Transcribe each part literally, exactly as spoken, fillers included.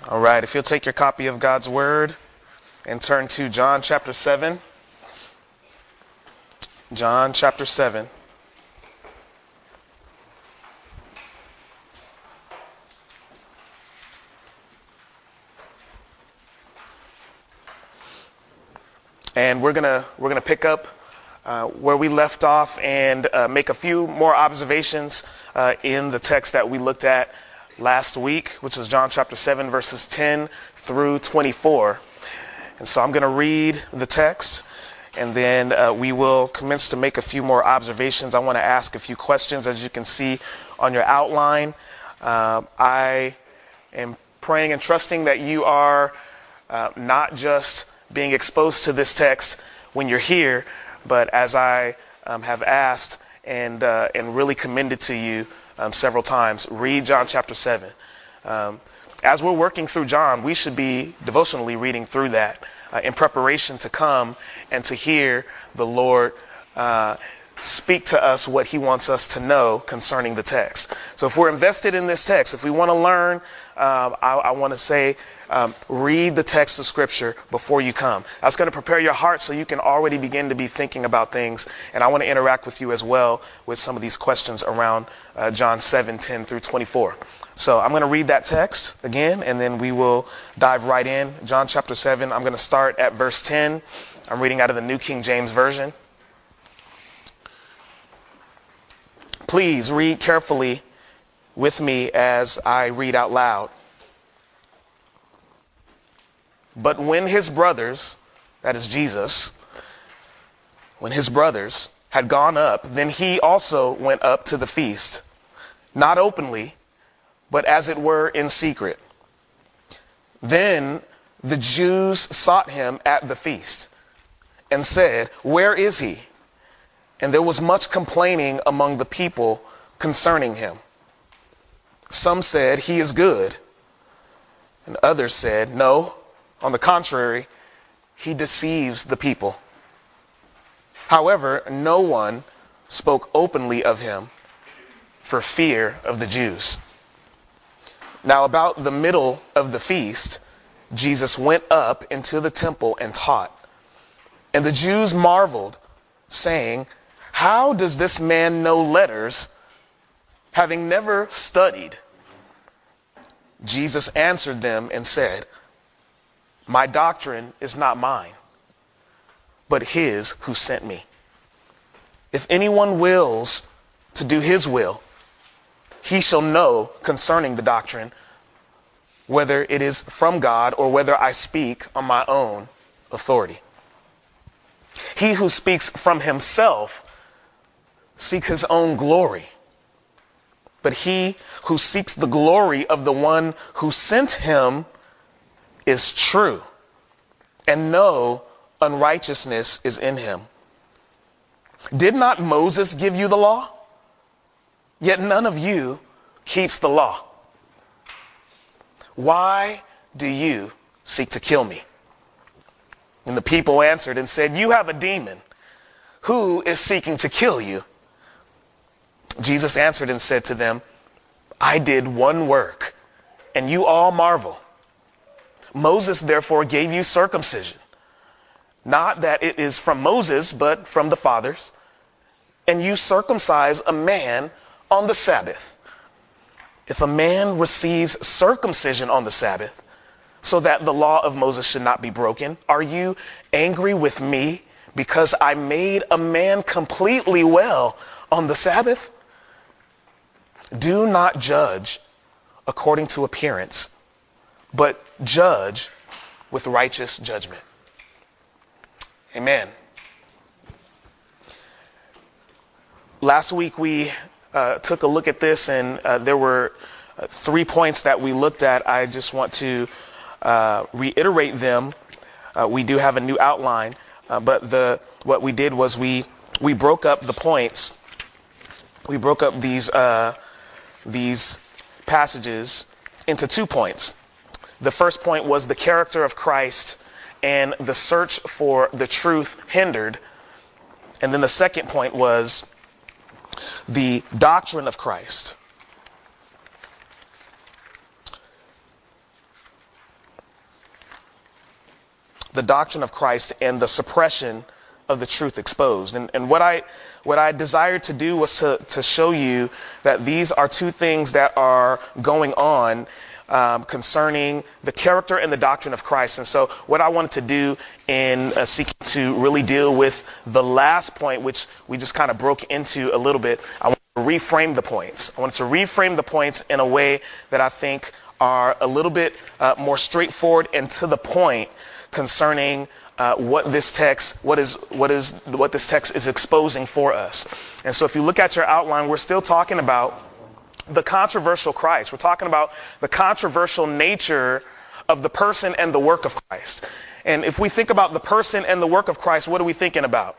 All right, if you'll take your copy of God's Word and turn to John chapter seven. John chapter seven. And we're gonna we're gonna pick up uh, where we left off and uh, make a few more observations uh, in the text that we looked at last week, which was John chapter seven, verses ten through twenty-four. And so I'm going to read the text, and then uh, we will commence to make a few more observations. I want to ask a few questions, as you can see on your outline. Uh, I am praying and trusting that you are uh, not just being exposed to this text when you're here, but as I um, have asked and uh, and really commended to you um, several times, read John chapter seven. Um, as we're working through John, we should be devotionally reading through that uh, in preparation to come and to hear the Lord uh, speak to us what he wants us to know concerning the text. So if we're invested in this text, if we want to learn, um, I, I want to say, um, read the text of Scripture before you come. That's going to prepare your heart so you can already begin to be thinking about things. And I want to interact with you as well with some of these questions around uh, John seven, ten through twenty-four. So I'm going to read that text again, and then we will dive right in. John chapter seven, I'm going to start at verse ten. I'm reading out of the New King James Version. Please read carefully with me as I read out loud. But when his brothers, that is Jesus, when his brothers had gone up, then he also went up to the feast, not openly, but as it were in secret. Then the Jews sought him at the feast and said, "Where is he?" And there was much complaining among the people concerning him. Some said, "He is good." And others said, "No, on the contrary, he deceives the people." However, no one spoke openly of him for fear of the Jews. Now about the middle of the feast, Jesus went up into the temple and taught. And the Jews marveled, saying, "How does this man know letters, having never studied?" Jesus answered them and said, "My doctrine is not mine, but his who sent me. If anyone wills to do his will, he shall know concerning the doctrine, whether it is from God or whether I speak on my own authority. He who speaks from himself seeks his own glory, but he who seeks the glory of the one who sent him is true, and no unrighteousness is in him. Did not Moses give you the law? Yet none of you keeps the law. Why do you seek to kill me?" And the people answered and said, "You have a demon. Who is seeking to kill you?" Jesus answered and said to them, "I did one work, and you all marvel. Moses therefore gave you circumcision, not that it is from Moses, but from the fathers. And you circumcise a man on the Sabbath. If a man receives circumcision on the Sabbath, so that the law of Moses should not be broken, are you angry with me because I made a man completely well on the Sabbath? Do not judge according to appearance, but judge with righteous judgment." Amen. Last week we uh, took a look at this, and uh, there were uh, three points that we looked at. I just want to uh, reiterate them. Uh, we do have a new outline, uh, but the what we did was we we broke up the points. We broke up these uh, these passages into two points. The first point was the character of Christ and the search for the truth hindered. And then the second point was the doctrine of Christ the doctrine of Christ and the suppression of the truth exposed. And, and what I what I desired to do was to, to show you that these are two things that are going on um, concerning the character and the doctrine of Christ. And so what I wanted to do in uh, seeking to really deal with the last point, which we just kind of broke into a little bit, I want to reframe the points. I wanted to reframe the points in a way that I think are a little bit uh, more straightforward and to the point concerning uh, what this text, what is, what is, what this text is exposing for us. And so, if you look at your outline, we're still talking about the controversial Christ. We're talking about the controversial nature of the person and the work of Christ. And if we think about the person and the work of Christ, what are we thinking about?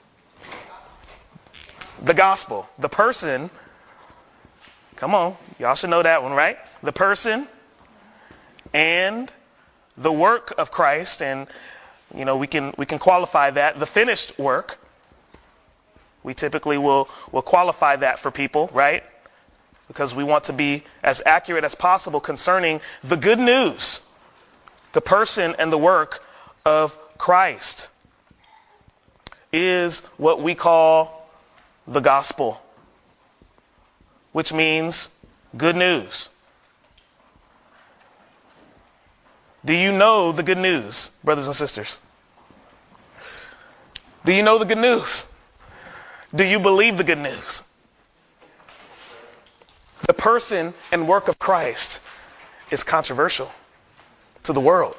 The gospel. The person. Come on, y'all should know that one, right? The person and the work of Christ, and you know we can we can qualify that the finished work. We typically will will qualify that for people, right? Because we want to be as accurate as possible concerning the good news, the person and the work of Christ is what we call the gospel, which means good news. Do you know the good news, brothers and sisters? Do you know the good news? Do you believe the good news? The person and work of Christ is controversial to the world.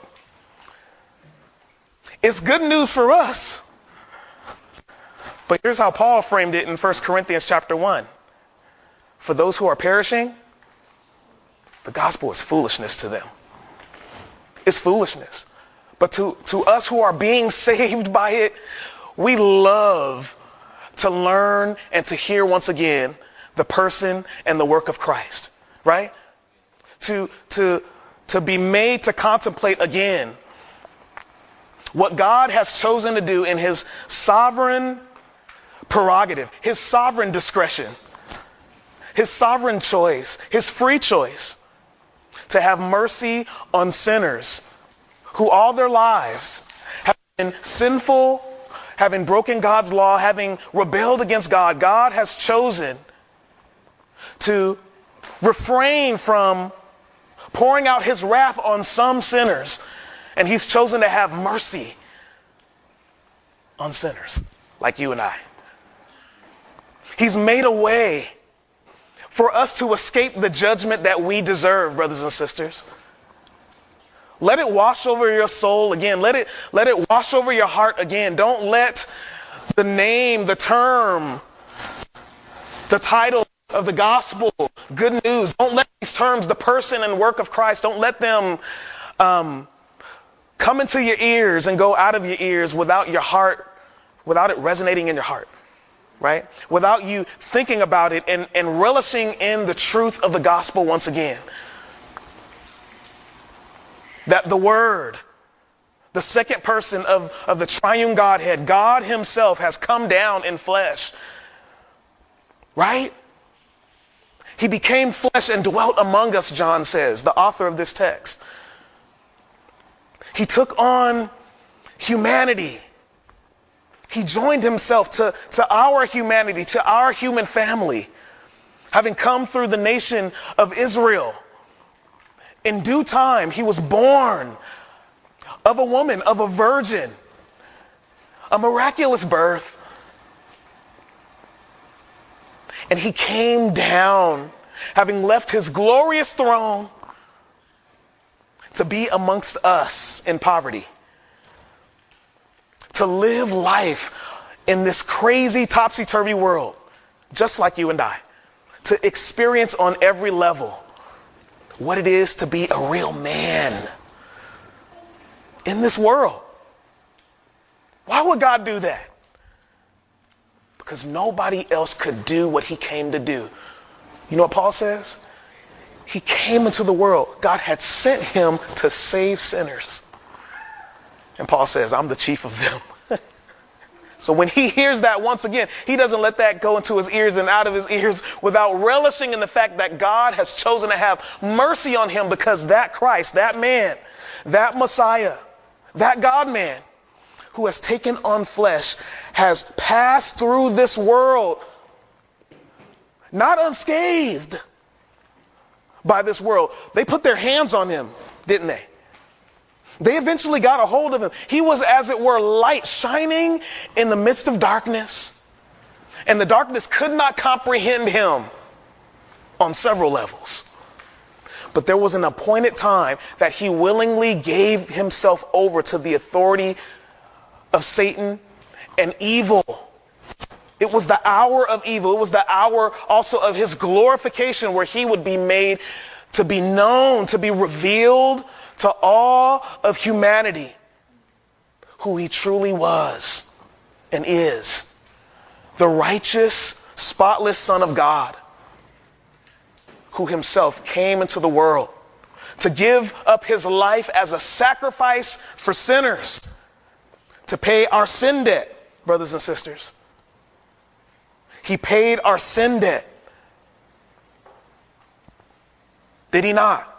It's good news for us. But here's how Paul framed it in First Corinthians chapter one. For those who are perishing, the gospel is foolishness to them. It's foolishness. But to, to us who are being saved by it, we love to learn and to hear once again the person and the work of Christ, right? To, to, to be made to contemplate again what God has chosen to do in his sovereign prerogative, his sovereign discretion, his sovereign choice, his free choice to have mercy on sinners who all their lives have been sinful, having broken God's law, having rebelled against God. God has chosen to refrain from pouring out his wrath on some sinners, and he's chosen to have mercy on sinners like you and I. He's made a way for us to escape the judgment that we deserve, brothers and sisters. Let it wash over your soul again. Let it, let it wash over your heart again. Don't let the name, the term, the title of the gospel, good news, don't let these terms, the person and work of Christ, don't let them um, come into your ears and go out of your ears without your heart, without it resonating in your heart. Right? Without you thinking about it and, and relishing in the truth of the gospel once again. That the Word, the second person of, of the triune Godhead, God himself has come down in flesh. Right? He became flesh and dwelt among us, John says, the author of this text. He took on humanity. He joined himself to, to our humanity, to our human family, having come through the nation of Israel. In due time, he was born of a woman, of a virgin, a miraculous birth. And he came down, having left his glorious throne, to be amongst us in poverty. To live life in this crazy topsy-turvy world, just like you and I. To experience on every level what it is to be a real man in this world. Why would God do that? Because nobody else could do what he came to do. You know what Paul says? He came into the world. God had sent him to save sinners. And Paul says, I'm the chief of them. So when he hears that once again, he doesn't let that go into his ears and out of his ears without relishing in the fact that God has chosen to have mercy on him, because that Christ, that man, that Messiah, that God-man who has taken on flesh has passed through this world not unscathed by this world. They put their hands on him, didn't they? They eventually got a hold of him. He was, as it were, light shining in the midst of darkness. And the darkness could not comprehend him on several levels. But there was an appointed time that he willingly gave himself over to the authority of Satan and evil. It was the hour of evil. It was the hour also of his glorification, where he would be made to be known, to be revealed to all of humanity, who he truly was and is. The righteous, spotless Son of God, who himself came into the world to give up his life as a sacrifice for sinners, to pay our sin debt, brothers and sisters. He paid our sin debt. Did he not?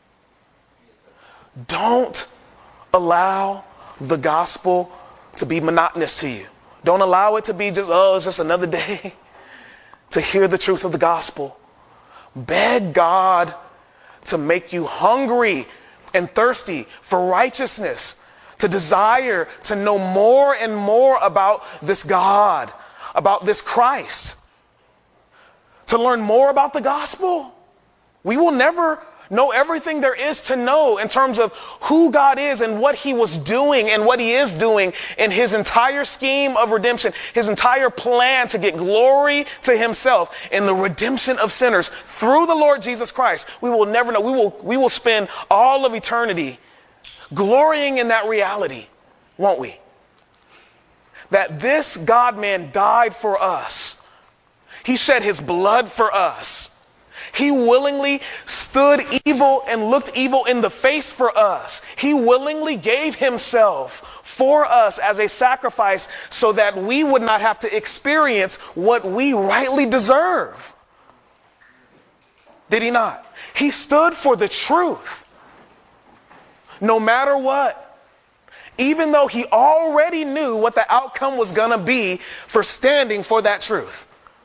Don't allow the gospel to be monotonous to you. Don't allow it to be just, oh, it's just another day to hear the truth of the gospel. Beg God to make you hungry and thirsty for righteousness, to desire to know more and more about this God, about this Christ, to learn more about the gospel. We will never know everything there is to know in terms of who God is and what he was doing and what he is doing in his entire scheme of redemption, his entire plan to get glory to himself in the redemption of sinners through the Lord Jesus Christ. We will never know. We will, we will spend all of eternity glorying in that reality, won't we? That this God-man died for us. He shed his blood for us. He willingly stood evil and looked evil in the face for us. He willingly gave himself for us as a sacrifice so that we would not have to experience what we rightly deserve. Did he not? He stood for the truth, no matter what. Even though he already knew what the outcome was going to be for standing for that truth.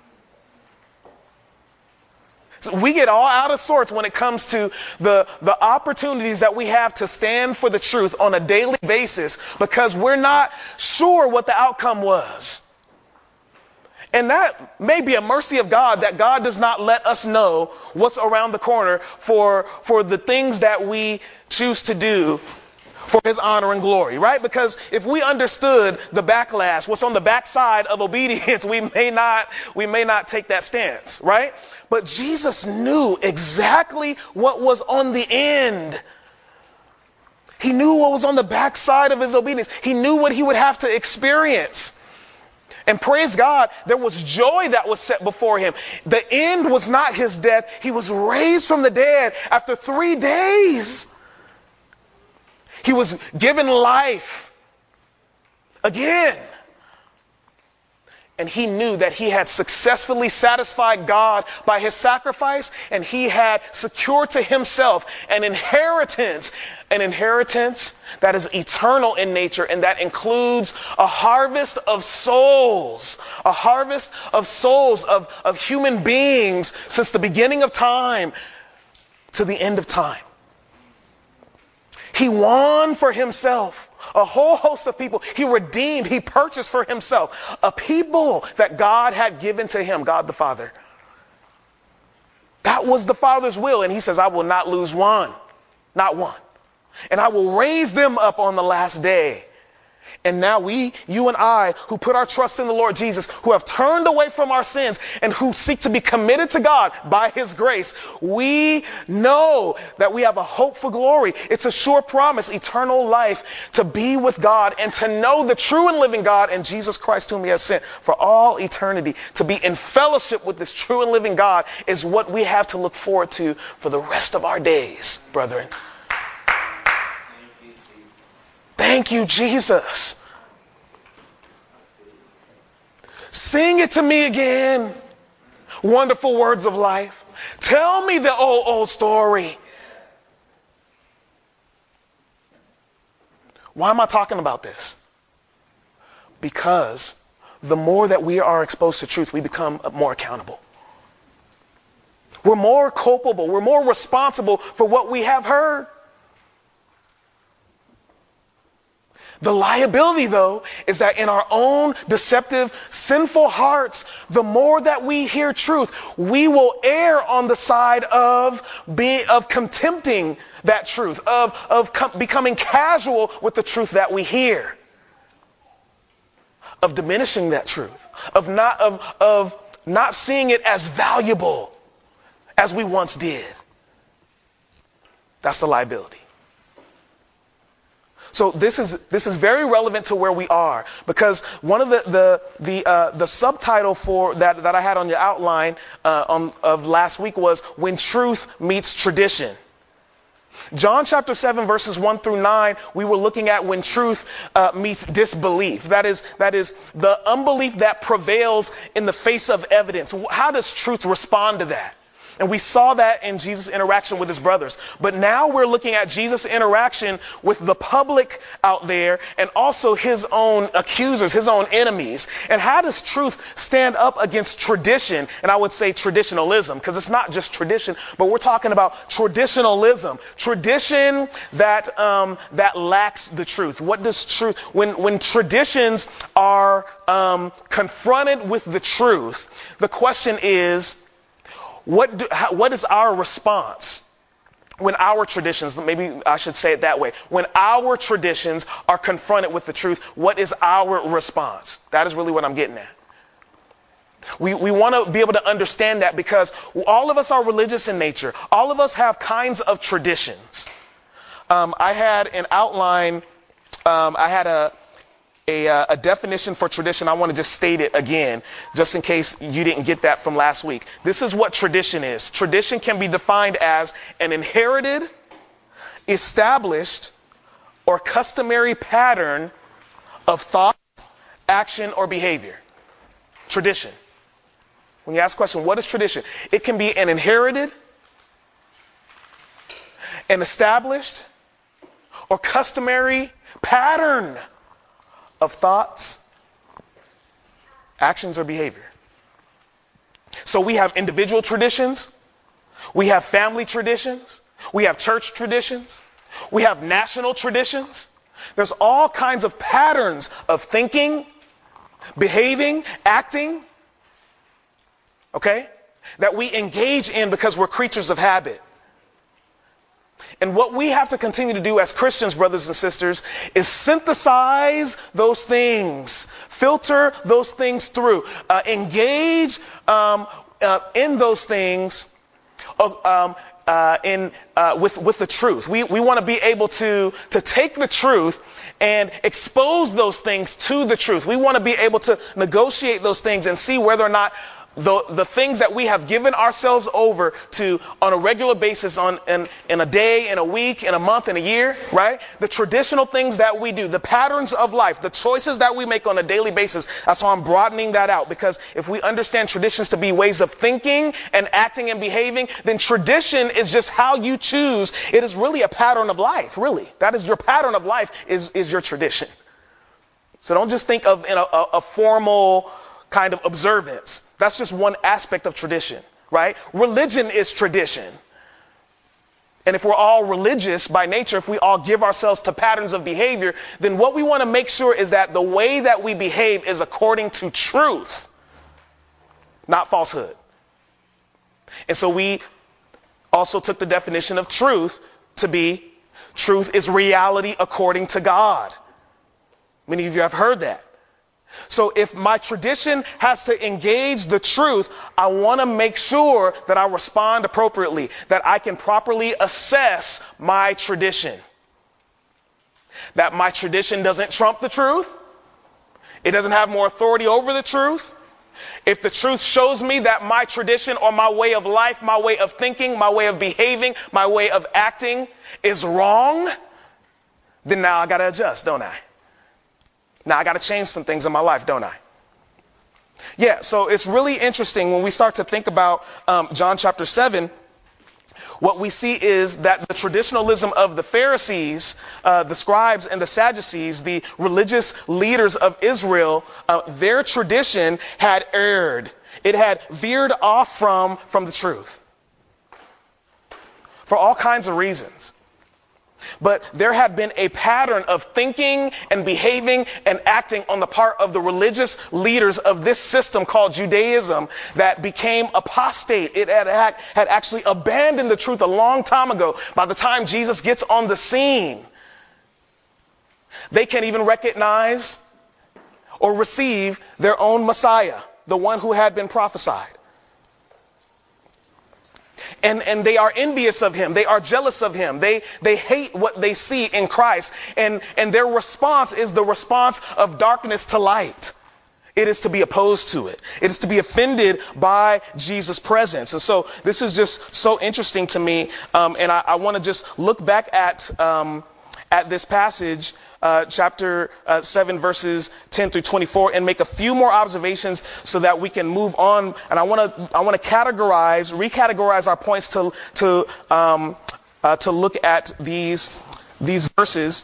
So we get all out of sorts when it comes to the, the opportunities that we have to stand for the truth on a daily basis because we're not sure what the outcome was. And that may be a mercy of God, that God does not let us know what's around the corner for, for the things that we choose to do for his honor and glory, right? Because if we understood the backlash, what's on the backside of obedience, we may not, we may not take that stance, right? But Jesus knew exactly what was on the end. He knew what was on the backside of his obedience. He knew what he would have to experience. And praise God, there was joy that was set before him. The end was not his death. He was raised from the dead after three days. He was given life again. And he knew that he had successfully satisfied God by his sacrifice, and he had secured to himself an inheritance, an inheritance that is eternal in nature, and that includes a harvest of souls, a harvest of souls of, of human beings since the beginning of time to the end of time. He won for himself a whole host of people. He redeemed, he purchased for himself a people that God had given to him, God the Father. That was the Father's will. And he says, I will not lose one, not one. And I will raise them up on the last day. And now we, you and I, who put our trust in the Lord Jesus, who have turned away from our sins and who seek to be committed to God by his grace, we know that we have a hope for glory. It's a sure promise, eternal life, to be with God and to know the true and living God and Jesus Christ whom he has sent for all eternity. To be in fellowship with this true and living God is what we have to look forward to for the rest of our days, brethren. Thank you, Jesus. Sing it to me again. Wonderful words of life. Tell me the old, old story. Why am I talking about this? Because the more that we are exposed to truth, we become more accountable. We're more culpable. We're more responsible for what we have heard. The liability, though, is that in our own deceptive, sinful hearts, the more that we hear truth, we will err on the side of being, of contempting that truth, of, of com- becoming casual with the truth that we hear, of diminishing that truth, of not, of, of not seeing it as valuable as we once did. That's the liability. So this is this is very relevant to where we are, because one of the the the uh, the subtitle for that that I had on your outline uh, on, of last week was When Truth Meets Tradition. John chapter seven verses one through nine, we were looking at when truth uh, meets disbelief. That is that is the unbelief that prevails in the face of evidence. How does truth respond to that? And we saw that in Jesus' interaction with his brothers. But now we're looking at Jesus' interaction with the public out there and also his own accusers, his own enemies. And how does truth stand up against tradition? And I would say traditionalism, because it's not just tradition, but we're talking about traditionalism. Tradition that um, that lacks the truth. What does truth, when, when traditions are um, confronted with the truth, the question is, What do, how, what is our response when our traditions, maybe I should say it that way, when our traditions are confronted with the truth, what is our response? That is really what I'm getting at. We, we want to be able to understand that, because all of us are religious in nature. All of us have kinds of traditions. Um, I had an outline, um, I had a A, uh, a definition for tradition. I want to just state it again, just in case you didn't get that from last week. This is what tradition is. Tradition can be defined as an inherited, established, or customary pattern of thought, action, or behavior. Tradition. When you ask the question, what is tradition? It can be an inherited, an established, or customary pattern of thoughts, actions, or behavior. So we have individual traditions, we have family traditions, we have church traditions, we have national traditions. There's all kinds of patterns of thinking, behaving, acting, okay, that we engage in because we're creatures of habit. And what we have to continue to do as Christians, brothers and sisters, is synthesize those things, filter those things through, uh, engage um, uh, in those things uh, um, uh, in uh, with with the truth. We we want to be able to to take the truth and expose those things to the truth. We want to be able to negotiate those things and see whether or not The, the things that we have given ourselves over to on a regular basis, on in, in a day, in a week, in a month, in a year, right? The traditional things that we do, the patterns of life, the choices that we make on a daily basis. That's why I'm broadening that out, because if we understand traditions to be ways of thinking and acting and behaving, then tradition is just how you choose. It is really a pattern of life, really. That is your pattern of life is, is your tradition. So don't just think of in a, a, a formal kind of observance. That's just one aspect of tradition, right? Religion is tradition. And if we're all religious by nature, if we all give ourselves to patterns of behavior, then what we want to make sure is that the way that we behave is according to truth, not falsehood. And so we also took the definition of truth to be, truth is reality according to God. Many of you have heard that. So if my tradition has to engage the truth, I want to make sure that I respond appropriately, that I can properly assess my tradition. That my tradition doesn't trump the truth. It doesn't have more authority over the truth. If the truth shows me that my tradition or my way of life, my way of thinking, my way of behaving, my way of acting is wrong, then now I got to adjust, don't I? Now I got to change some things in my life, don't I? Yeah, so it's really interesting when we start to think about um, John chapter seven. what we see is that the traditionalism of the Pharisees, uh, the scribes and the Sadducees, the religious leaders of Israel, uh, their tradition had erred. It had veered off from, from the truth for all kinds of reasons. But there had been a pattern of thinking and behaving and acting on the part of the religious leaders of this system called Judaism that became apostate. It had, had actually abandoned the truth a long time ago. By the time Jesus gets on the scene, they can't even recognize or receive their own Messiah, the one who had been prophesied. And, and they are envious of him. They are jealous of him. They, they hate what they see in Christ. And, and their response is the response of darkness to light. It is to be opposed to it. It is to be offended by Jesus' presence. And so this is just so interesting to me. Um, and I, I want to just look back at, um, at this passage, Uh, chapter uh, seven, verses ten through twenty-four, and make a few more observations so that we can move on. And I want to I want to categorize, recategorize our points to to um, uh, to look at these these verses.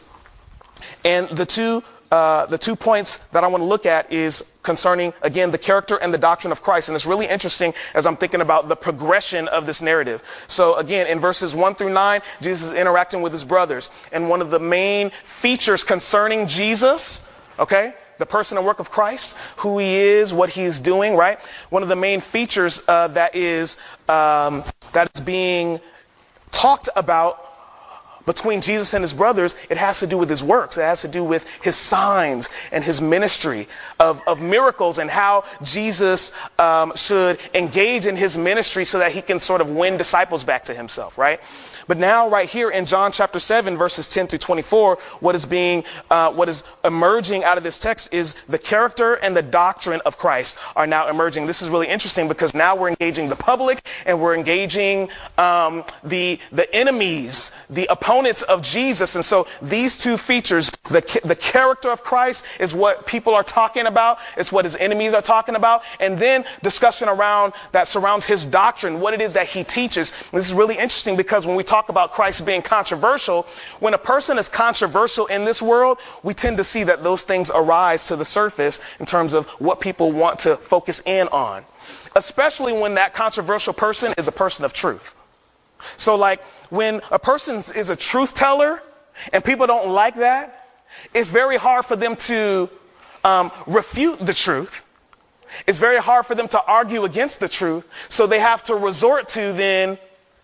And the two uh, the two points that I want to look at is concerning, again, the character and the doctrine of Christ. And it's really interesting as I'm thinking about the progression of this narrative. So again, in verses one through nine, Jesus is interacting with his brothers. And one of the main features concerning Jesus, okay, the person and work of Christ, who he is, what he's doing, right? One of the main features uh, that is um, that is being talked about between Jesus and his brothers, it has to do with his works. It has to do with his signs and his ministry of, of miracles, and how Jesus um, should engage in his ministry so that he can sort of win disciples back to himself, right? But now right here in John chapter seven, verses ten through twenty-four, what is being, uh, what is emerging out of this text is the character and the doctrine of Christ are now emerging. This is really interesting because now we're engaging the public, and we're engaging um, the the enemies, the opponents of Jesus. And so these two features, the the character of Christ is what people are talking about. It's what his enemies are talking about. And then discussion around that surrounds his doctrine, what it is that he teaches. And this is really interesting because when we talk about Christ being controversial, when a person is controversial in this world, we tend to see that those things arise to the surface in terms of what people want to focus in on, especially when that controversial person is a person of truth. So like when a person is a truth teller and people don't like that, it's very hard for them to um, refute the truth. It's very hard for them to argue against the truth. So they have to resort to then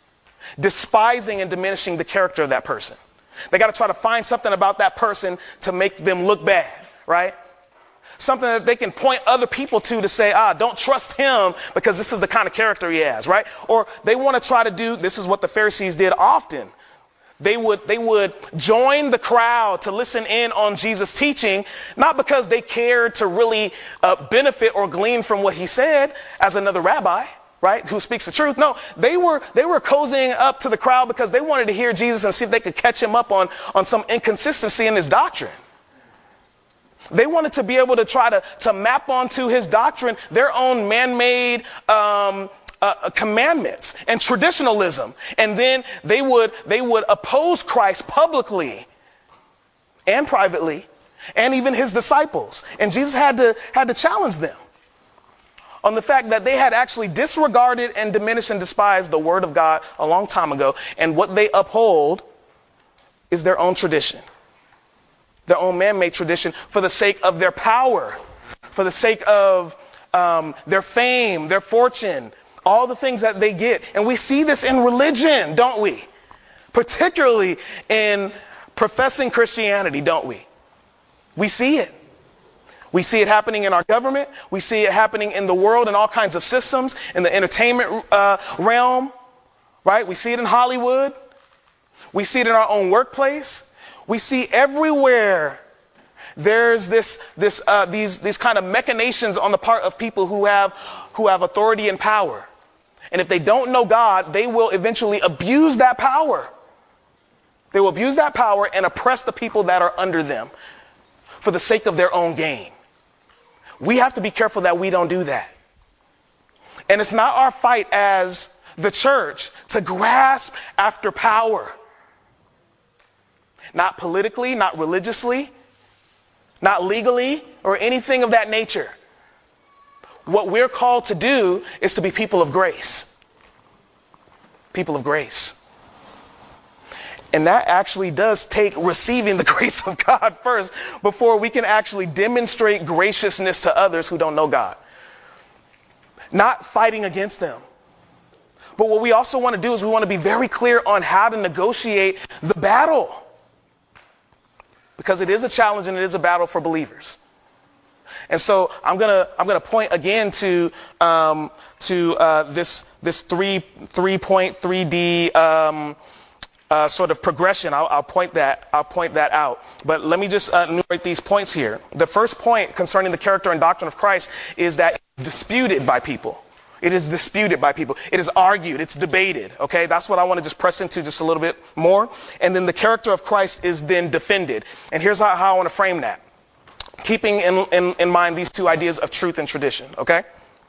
despising and diminishing the character of that person. They got to try to find something about that person to make them look bad, right? Something that they can point other people to to say, ah, don't trust him because this is the kind of character he has, right? Or they want to try to do, this is what the Pharisees did often. They would, they would join the crowd to listen in on Jesus' teaching, not because they cared to really uh, benefit or glean from what he said as another rabbi, right, who speaks the truth. No, they were they were cozying up to the crowd because they wanted to hear Jesus and see if they could catch him up on, on some inconsistency in his doctrine. They wanted to be able to try to, to map onto his doctrine their own man-made um, uh, commandments and traditionalism. And then they would they would oppose Christ publicly and privately, and even his disciples. And Jesus had to had to challenge them on the fact that they had actually disregarded and diminished and despised the word of God a long time ago. And what they uphold is their own tradition, their own man-made tradition, for the sake of their power, for the sake of um, their fame, their fortune, all the things that they get. And we see this in religion, don't we? Particularly in professing Christianity, don't we? We see it. We see it happening in our government. We see it happening in the world in all kinds of systems, in the entertainment uh, realm, right? We see it in Hollywood. We see it in our own workplace. We see everywhere there's this, this, uh, these, these kind of machinations on the part of people who have, who have authority and power. And if they don't know God, they will eventually abuse that power. They will abuse that power and oppress the people that are under them for the sake of their own gain. We have to be careful that we don't do that. And it's not our fight as the church to grasp after power. Not politically, not religiously, not legally, or anything of that nature. What we're called to do is to be people of grace. People of grace. And that actually does take receiving the grace of God first before we can actually demonstrate graciousness to others who don't know God. Not fighting against them. But what we also want to do is we want to be very clear on how to negotiate the battle. Because it is a challenge and it is a battle for believers. And so I'm gonna I'm gonna point again to um, to uh, this this three three point three D um, uh, sort of progression. I'll, I'll point that I'll point that out. But let me just uh, enumerate these points here. The first point concerning the character and doctrine of Christ is that it's disputed by people. It is disputed by people. It is argued. It's debated. Okay, that's what I want to just press into just a little bit more. And then the character of Christ is then defended. And here's how, how I want to frame that. Keeping in, in, in mind these two ideas of truth and tradition. Okay.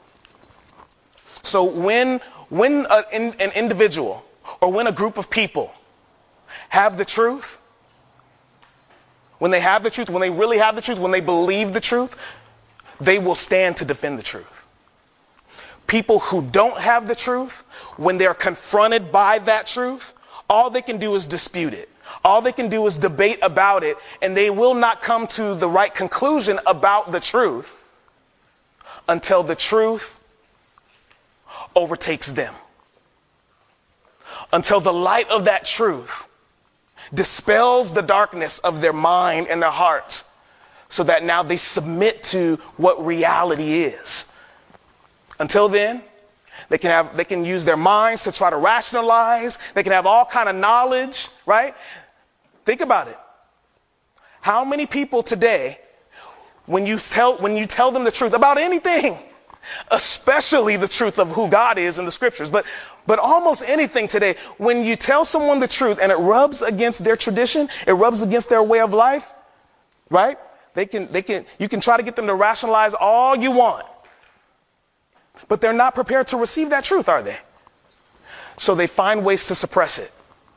So when when a, in, an individual or when a group of people have the truth, when they have the truth, when they really have the truth, when they believe the truth, they will stand to defend the truth. People who don't have the truth, when they're confronted by that truth, all they can do is dispute it. All they can do is debate about it, and they will not come to the right conclusion about the truth until the truth overtakes them. Until the light of that truth dispels the darkness of their mind and their hearts, so that now they submit to what reality is. Until then, they can have they can use their minds to try to rationalize. They can have all kind of knowledge, right? Think about it. How many people today, when you tell when you tell them the truth about anything, especially the truth of who God is in the scriptures, but but almost anything today, when you tell someone the truth and it rubs against their tradition, it rubs against their way of life, right? They can they can you can try to get them to rationalize all you want. But they're not prepared to receive that truth, are they? So they find ways to suppress it.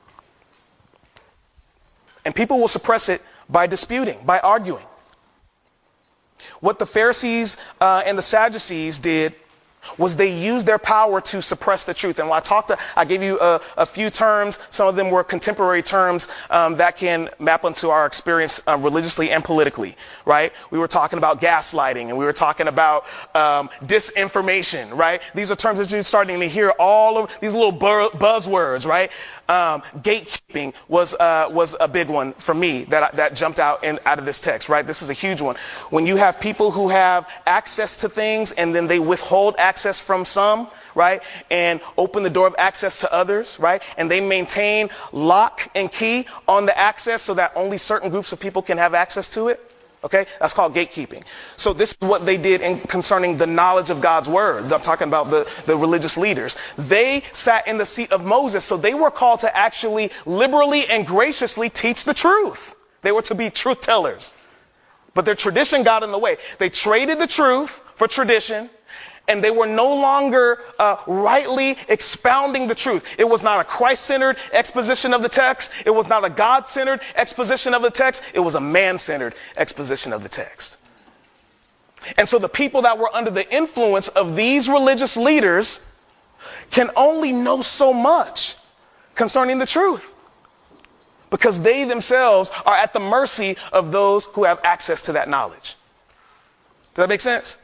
And people will suppress it by disputing, by arguing. What the Pharisees uh, and the Sadducees did was they used their power to suppress the truth. And when I talked to, I gave you a, a few terms. Some of them were contemporary terms um, that can map onto our experience uh, religiously and politically, right? We were talking about gaslighting, and we were talking about um, disinformation, right? These are terms that you're starting to hear all of these little bur- buzzwords, right? Um, gatekeeping was uh, was a big one for me that that jumped out in, out of this text, right? This is a huge one. When you have people who have access to things and then they withhold access from some, right, and open the door of access to others, right, and they maintain lock and key on the access so that only certain groups of people can have access to it. Okay, that's called gatekeeping. So this is what they did in concerning the knowledge of God's word. I'm talking about the, the religious leaders. They sat in the seat of Moses, so they were called to actually liberally and graciously teach the truth. They were to be truth tellers. But their tradition got in the way. They traded the truth for tradition, and they were no longer uh, rightly expounding the truth. It was not a Christ-centered exposition of the text. It was not a God-centered exposition of the text. It was a man-centered exposition of the text. And so the people that were under the influence of these religious leaders can only know so much concerning the truth, because they themselves are at the mercy of those who have access to that knowledge. Does that make sense?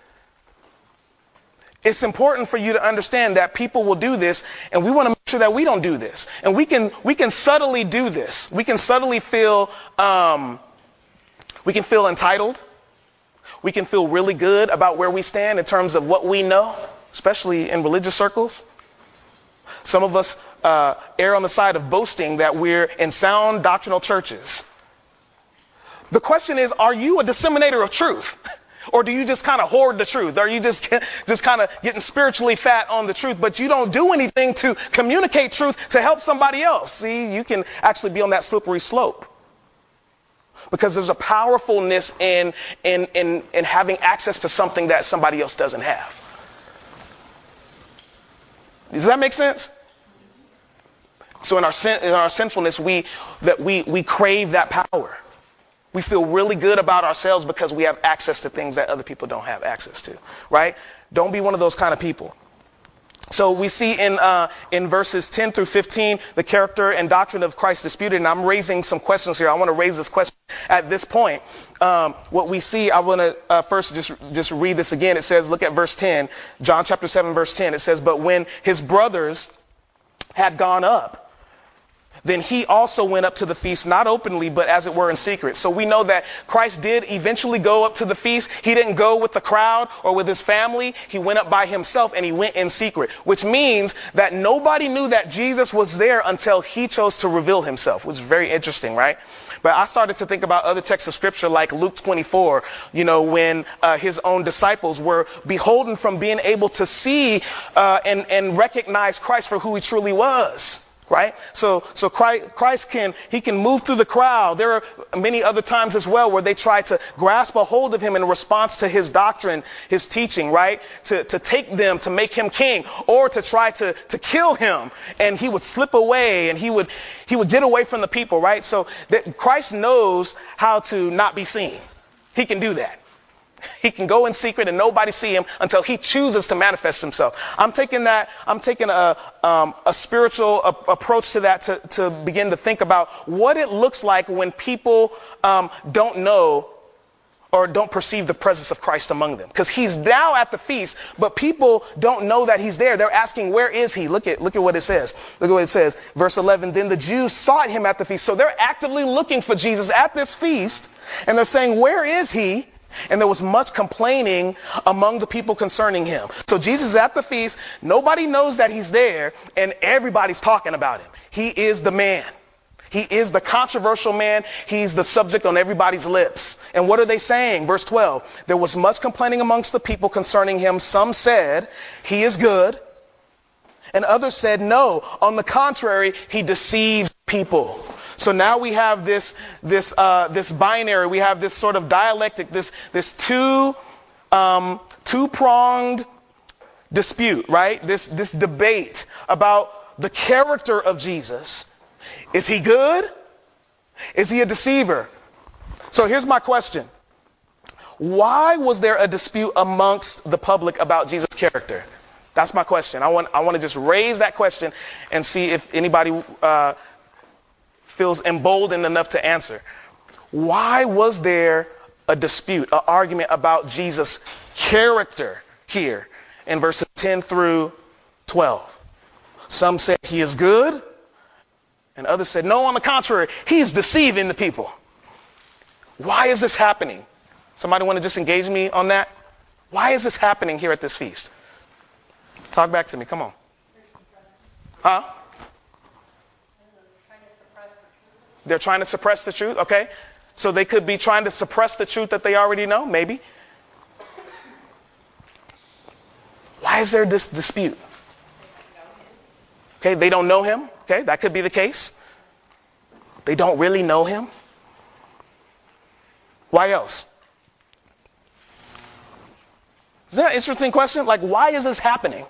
It's important for you to understand that people will do this, and we want to make sure that we don't do this. And we can we can subtly do this. We can subtly feel um, we can feel entitled. We can feel really good about where we stand in terms of what we know, especially in religious circles. Some of us uh, err on the side of boasting that we're in sound doctrinal churches. The question is, are you a disseminator of truth? Or do you just kind of hoard the truth? Are you just just kind of getting spiritually fat on the truth, but you don't do anything to communicate truth to help somebody else? See, you can actually be on that slippery slope, because there's a powerfulness in in in, in having access to something that somebody else doesn't have. Does that make sense? So in our sin, in our sinfulness, we that we we crave that power. We feel really good about ourselves because we have access to things that other people don't have access to, right? Don't be one of those kind of people. So we see in uh, in verses ten through fifteen, the character and doctrine of Christ disputed. And I'm raising some questions here. I want to raise this question at this point. Um, what we see, I want to uh, first just just read this again. It says, look at verse ten, John chapter seven, verse ten. It says, but when his brothers had gone up, then he also went up to the feast, not openly, but as it were in secret. So we know that Christ did eventually go up to the feast. He didn't go with the crowd or with his family. He went up by himself and he went in secret, which means that nobody knew that Jesus was there until he chose to reveal himself, which is very interesting, right? But I started to think about other texts of scripture like Luke twenty-four, you know, when uh, his own disciples were beholden from being able to see uh, and, and recognize Christ for who he truly was. Right? So, so Christ, Christ can, he can move through the crowd. There are many other times as well where they try to grasp a hold of him in response to his doctrine, his teaching, right? To, to take them, to make him king, or to try to, to kill him. And he would slip away and he would, he would get away from the people, right? So that Christ knows how to not be seen. He can do that. He can go in secret and nobody see him until he chooses to manifest himself. I'm taking that, I'm taking a, um, a spiritual a, approach to that to, to begin to think about what it looks like when people um, don't know or don't perceive the presence of Christ among them. Because he's now at the feast, but people don't know that he's there. They're asking, where is he? Look at, look at what it says. Look at what it says. Verse eleven, then the Jews sought him at the feast. So they're actively looking for Jesus at this feast. And they're saying, where is he? And there was much complaining among the people concerning him. So Jesus is at the feast. Nobody knows that he's there. And everybody's talking about him. He is the man. He is the controversial man. He's the subject on everybody's lips. And what are they saying? Verse twelve. There was much complaining amongst the people concerning him. Some said, he is good. And others said, no. On the contrary, he deceives people. So now we have this this uh, this binary. We have this sort of dialectic, this this two um, two pronged dispute, right? This this debate about the character of Jesus. Is he good? Is he a deceiver? So here's my question: why was there a dispute amongst the public about Jesus' character? That's my question. I want I want to just raise that question and see if anybody Uh, feels emboldened enough to answer. Why was there a dispute, an argument about Jesus' character here in verses ten through twelve? Some said he is good, and others said, no, on the contrary, he is deceiving the people. Why is this happening? Somebody want to just engage me on that? Why is this happening here at this feast? Talk back to me. Come on. Huh? They're trying to suppress the truth. Okay. So they could be trying to suppress the truth that they already know. Maybe. Why is there this dispute? Okay. They don't know him. Okay. That could be the case. They don't really know him. Why else? Is that an interesting question? Like, why is this happening?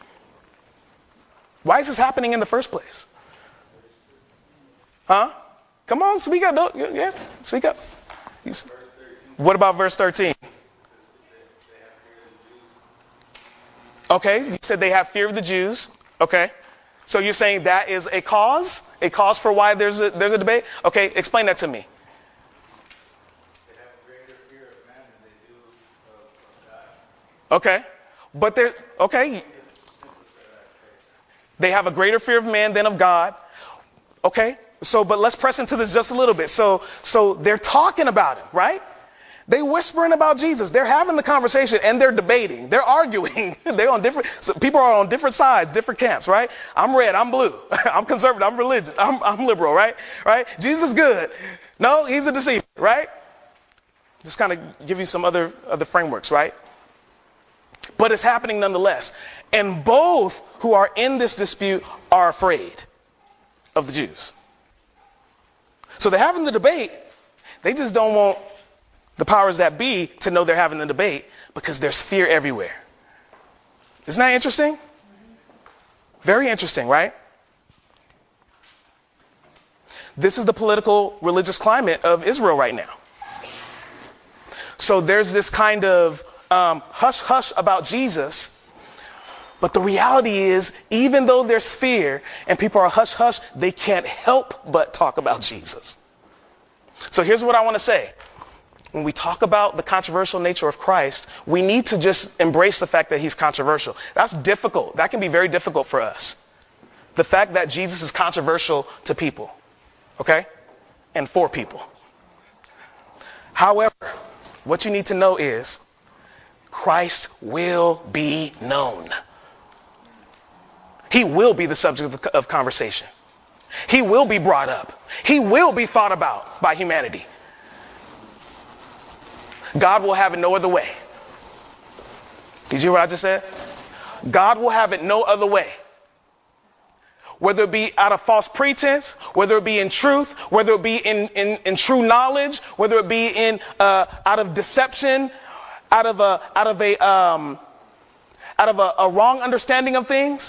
Why is this happening in the first place? Huh? Come on, speak up. Don't, yeah, speak up. What about verse thirteen? Okay, you said they have fear of the Jews. Okay, so you're saying that is a cause, a cause for why there's a there's a debate. Okay, explain that to me. They have a greater fear of man than they do of, of God. Okay, but they're okay. They have a greater fear of man than of God. Okay. So, but let's press into this just a little bit. So, so they're talking about him, right? They whispering about Jesus. They're having the conversation and they're debating. They're arguing. They're on different, so people are on different sides, different camps, right? I'm red. I'm blue. I'm conservative. I'm religious. I'm, I'm liberal, right? Right? Jesus is good. No, he's a deceiver, right? Just kind of give you some other, other frameworks, right? But it's happening nonetheless. And both who are in this dispute are afraid of the Jews. So they're having the debate. They just don't want the powers that be to know they're having the debate because there's fear everywhere. Isn't that interesting? Very interesting, right? This is the political religious climate of Israel right now. So there's this kind of um, hush hush about Jesus. But the reality is, even though there's fear and people are hush hush, they can't help but talk about Jesus. So here's what I want to say. When we talk about the controversial nature of Christ, we need to just embrace the fact that he's controversial. That's difficult. That can be very difficult for us. The fact that Jesus is controversial to people. Okay? And for people. However, what you need to know is Christ will be known. He will be the subject of conversation. He will be brought up. He will be thought about by humanity. God will have it no other way. Did you hear what I just said? God will have it no other way. Whether it be out of false pretense, whether it be in truth, whether it be in, in, in true knowledge, whether it be in uh, out of deception, out of a out of a um, out of a, a wrong understanding of things.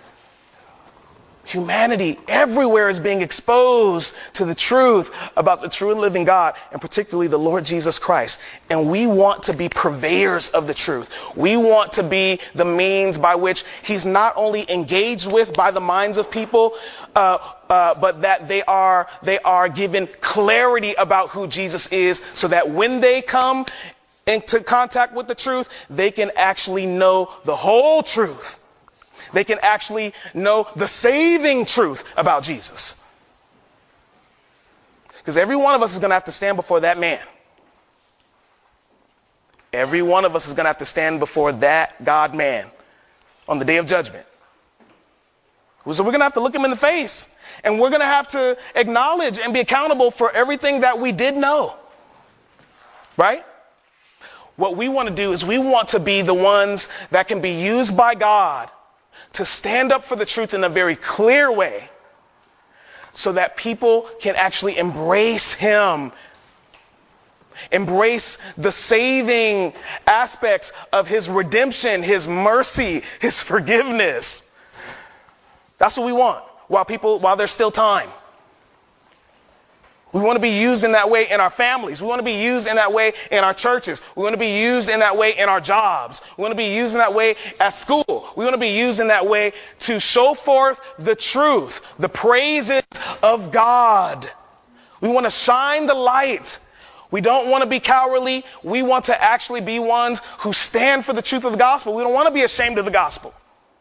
Humanity everywhere is being exposed to the truth about the true and living God, and particularly the Lord Jesus Christ. And we want to be purveyors of the truth. We want to be the means by which he's not only engaged with by the minds of people, uh, uh, but that they are they are given clarity about who Jesus is, so that when they come into contact with the truth, they can actually know the whole truth. They can actually know the saving truth about Jesus. Because every one of us is going to have to stand before that man. Every one of us is going to have to stand before that God man on the day of judgment. So we're going to have to look him in the face. And we're going to have to acknowledge and be accountable for everything that we did know. Right? What we want to do is we want to be the ones that can be used by God to stand up for the truth in a very clear way, so that people can actually embrace him, embrace the saving aspects of his redemption, his mercy, his forgiveness. That's what we want while people, while there's still time. We want to be used in that way in our families. We want to be used in that way in our churches. We want to be used in that way in our jobs. We want to be used in that way at school. We want to be used in that way to show forth the truth, the praises of God. We want to shine the light. We don't want to be cowardly. We want to actually be ones who stand for the truth of the gospel. We don't want to be ashamed of the gospel.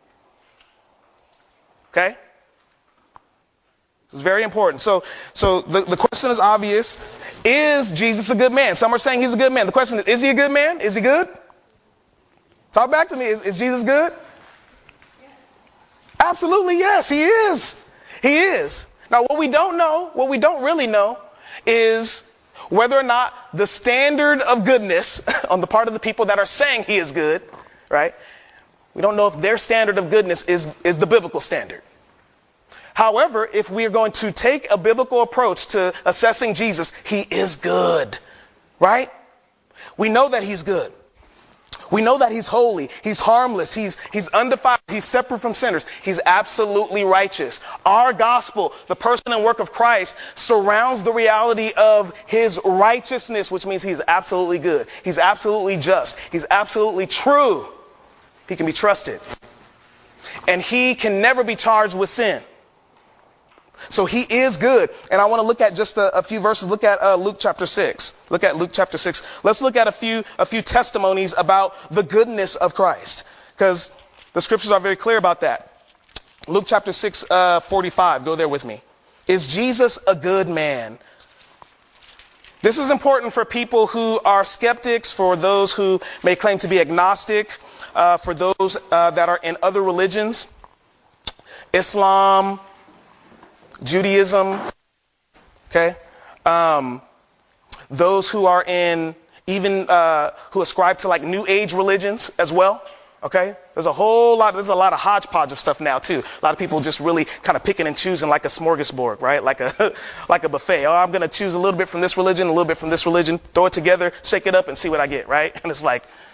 Okay? It's very important. So, so the, the question is obvious. Is Jesus a good man? Some are saying he's a good man. The question is, is he a good man? Is he good? Talk back to me. Is, is Jesus good? Yes. Absolutely, yes, he is. He is. Now, what we don't know, what we don't really know is whether or not the standard of goodness on the part of the people that are saying he is good, right? We don't know if their standard of goodness is, is the biblical standard. However, if we are going to take a biblical approach to assessing Jesus, he is good, right? We know that he's good. We know that he's holy. He's harmless. He's, he's undefiled. He's separate from sinners. He's absolutely righteous. Our gospel, the person and work of Christ, surrounds the reality of his righteousness, which means he's absolutely good. He's absolutely just. He's absolutely true. He can be trusted. And he can never be charged with sin. So he is good. And I want to look at just a, a few verses. Look at uh, Luke chapter six. Look at Luke chapter six. Let's look at a few a few testimonies about the goodness of Christ, because the scriptures are very clear about that. Luke chapter six, uh, forty-five. Go there with me. Is Jesus a good man? This is important for people who are skeptics, for those who may claim to be agnostic, uh, for those uh, that are in other religions, Islam, Judaism, okay, um, those who are in even uh, who ascribe to like New Age religions as well, okay. There's a whole lot. There's a lot of hodgepodge of stuff now too. A lot of people just really kind of picking and choosing like a smorgasbord, right? Like a like a buffet. Oh, I'm gonna choose a little bit from this religion, a little bit from this religion, throw it together, shake it up, and see what I get, right? And it's like,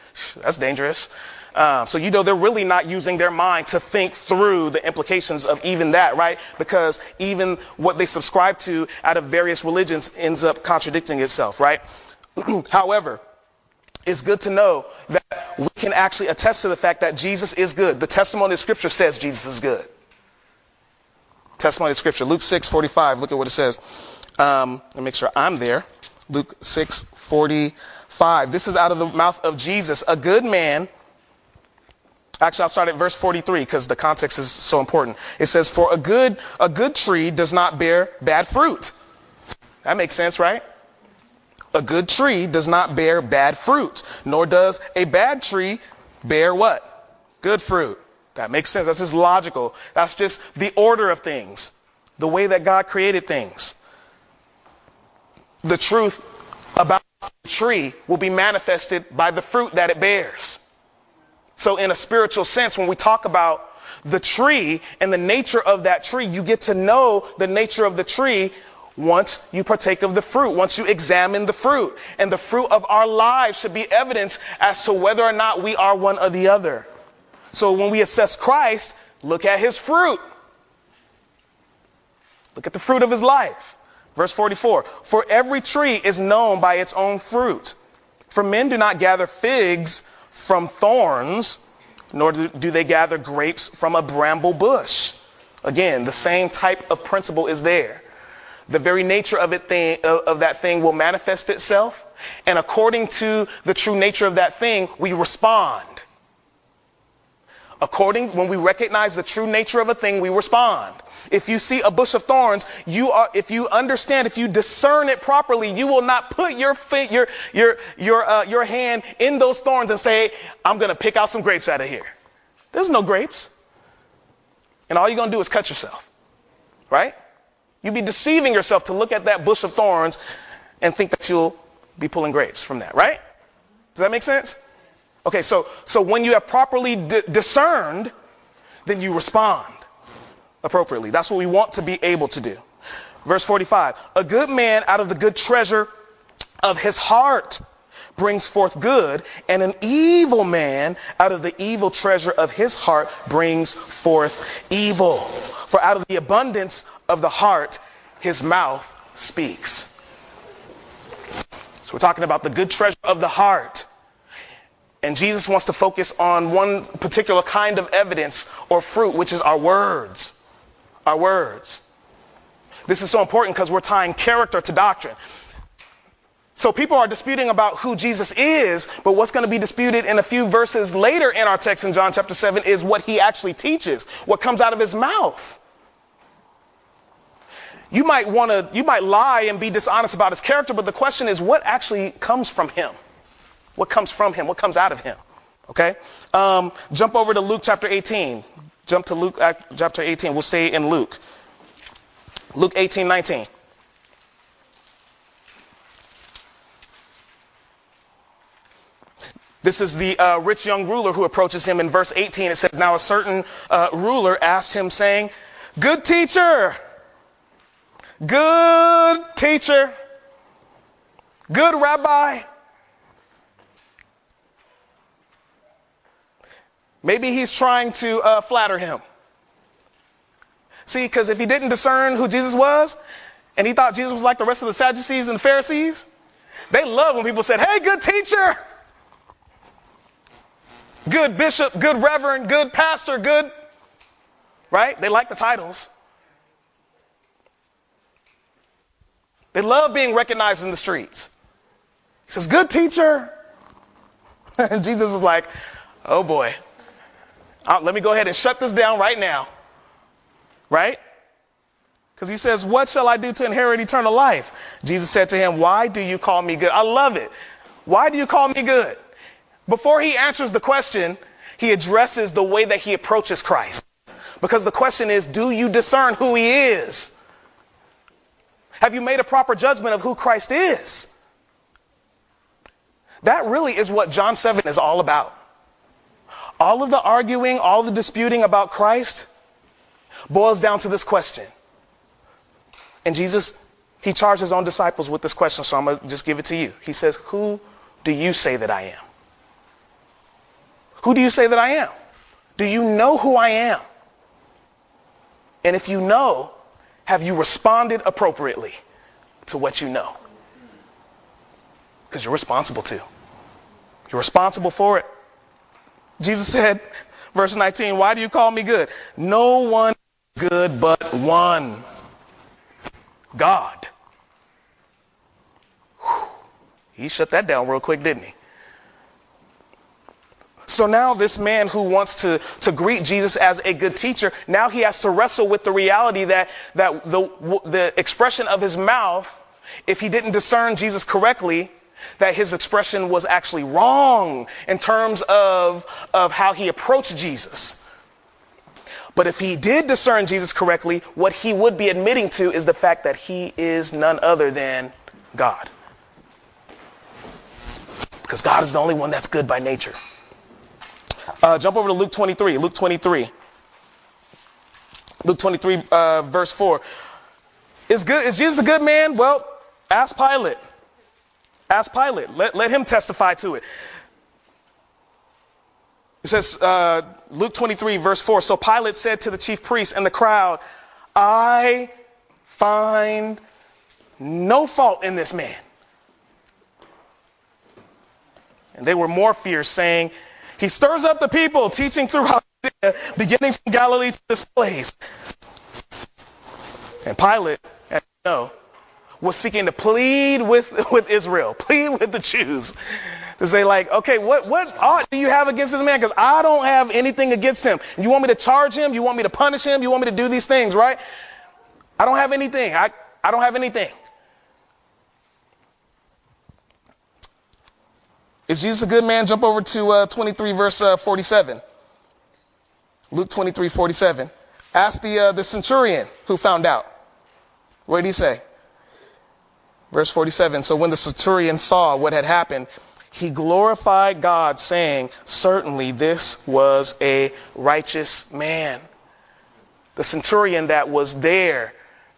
That's dangerous. Um, so, you know, they're really not using their mind to think through the implications of even that, right? Because even what they subscribe to out of various religions ends up contradicting itself, right? However, it's good to know that we can actually attest to the fact that Jesus is good. The testimony of Scripture says Jesus is good. Testimony of Scripture. Luke six forty-five. Look at what it says. Um, let me make sure I'm there. Luke six forty-five. This is out of the mouth of Jesus. A good man. Actually, I'll start at verse forty-three because the context is so important. It says, for a good, a good tree does not bear bad fruit. That makes sense, right? A good tree does not bear bad fruit, nor does a bad tree bear what? Good fruit. That makes sense. That's just logical. That's just the order of things, the way that God created things. The truth about the tree will be manifested by the fruit that it bears. So in a spiritual sense, when we talk about the tree and the nature of that tree, you get to know the nature of the tree once you partake of the fruit, once you examine the fruit. And the fruit of our lives should be evidence as to whether or not we are one or the other. So when we assess Christ, look at his fruit. Look at the fruit of his life. Verse forty-four, for every tree is known by its own fruit. For men do not gather figs from thorns, nor do they gather grapes from a bramble bush. Again, the same type of principle is there. The very nature of it thing, of that thing will manifest itself. And according to the true nature of that thing, we respond. According, when we recognize the true nature of a thing, we respond. If you see a bush of thorns, you are, if you understand, if you discern it properly, you will not put your feet, your, your, your, uh, your hand in those thorns and say, I'm going to pick out some grapes out of here. There's no grapes. And all you're going to do is cut yourself. Right? You'd be deceiving yourself to look at that bush of thorns and think that you'll be pulling grapes from that. Right? Does that make sense? Okay, so, so when you have properly d- discerned, then you respond appropriately. That's what we want to be able to do. Verse forty-five, a good man out of the good treasure of his heart brings forth good, and an evil man out of the evil treasure of his heart brings forth evil. For out of the abundance of the heart, his mouth speaks. So we're talking about the good treasure of the heart. And Jesus wants to focus on one particular kind of evidence or fruit, which is our words. Our words. This is so important because we're tying character to doctrine. So people are disputing about who Jesus is, but what's going to be disputed in a few verses later in our text in John chapter seven is what he actually teaches, what comes out of his mouth. You might want to, you might lie and be dishonest about his character, but the question is what actually comes from him? What comes from him? What comes out of him? Okay? Um, jump over to Luke chapter eighteen. Jump to Luke chapter eighteen. We'll stay in Luke. Luke eighteen nineteen. This is the uh, rich young ruler who approaches him in verse eighteen. It says, now a certain uh, ruler asked him saying, good teacher, good teacher, good rabbi. Maybe he's trying to uh, flatter him. See, because if he didn't discern who Jesus was, and he thought Jesus was like the rest of the Sadducees and the Pharisees, they love when people said, hey, good teacher, good bishop, good reverend, good pastor, good, right? They like the titles. They love being recognized in the streets. He says, good teacher. And Jesus was like, oh boy. Uh, let me go ahead and shut this down right now. Right? Because he says, what shall I do to inherit eternal life? Jesus said to him, why do you call me good? I love it. Why do you call me good? Before he answers the question, he addresses the way that he approaches Christ. Because the question is, do you discern who he is? Have you made a proper judgment of who Christ is? That really is what John seven is all about. All of the arguing, all the disputing about Christ boils down to this question. And Jesus, he charged his own disciples with this question, so I'm going to just give it to you. He says, who do you say that I am? Who do you say that I am? Do you know who I am? And if you know, have you responded appropriately to what you know? Because you're responsible to. You're responsible for it. Jesus said, verse nineteen, why do you call me good? No one is good but one, God. Whew. He shut that down real quick, didn't he? So now this man who wants to, to greet Jesus as a good teacher, now he has to wrestle with the reality that, that the, the expression of his mouth, if he didn't discern Jesus correctly, that his expression was actually wrong in terms of, of how he approached Jesus. But if he did discern Jesus correctly, what he would be admitting to is the fact that he is none other than God. Because God is the only one that's good by nature. Uh, jump over to Luke twenty-three. Luke twenty-three. Luke twenty-three, uh, verse four. Is good? Is Jesus a good man? Well, ask Pilate. Ask Pilate. Let, let him testify to it. It says, uh, Luke twenty-three, verse four. So Pilate said to the chief priests and the crowd, I find no fault in this man. And they were more fierce, saying, he stirs up the people, teaching throughout Judea, beginning from Galilee to this place. And Pilate, as you know, was seeking to plead with, with Israel, plead with the Jews, to say like, okay, what, what ought do you have against this man? Because I don't have anything against him. You want me to charge him? You want me to punish him? You want me to do these things, right? I don't have anything. I, I don't have anything. Is Jesus a good man? Jump over to uh, twenty-three, verse uh, forty-seven. Luke twenty-three, forty-seven. Ask the uh, the centurion who found out. What did he say? Verse forty-seven. So when the centurion saw what had happened, he glorified God, saying, certainly this was a righteous man. The centurion that was there,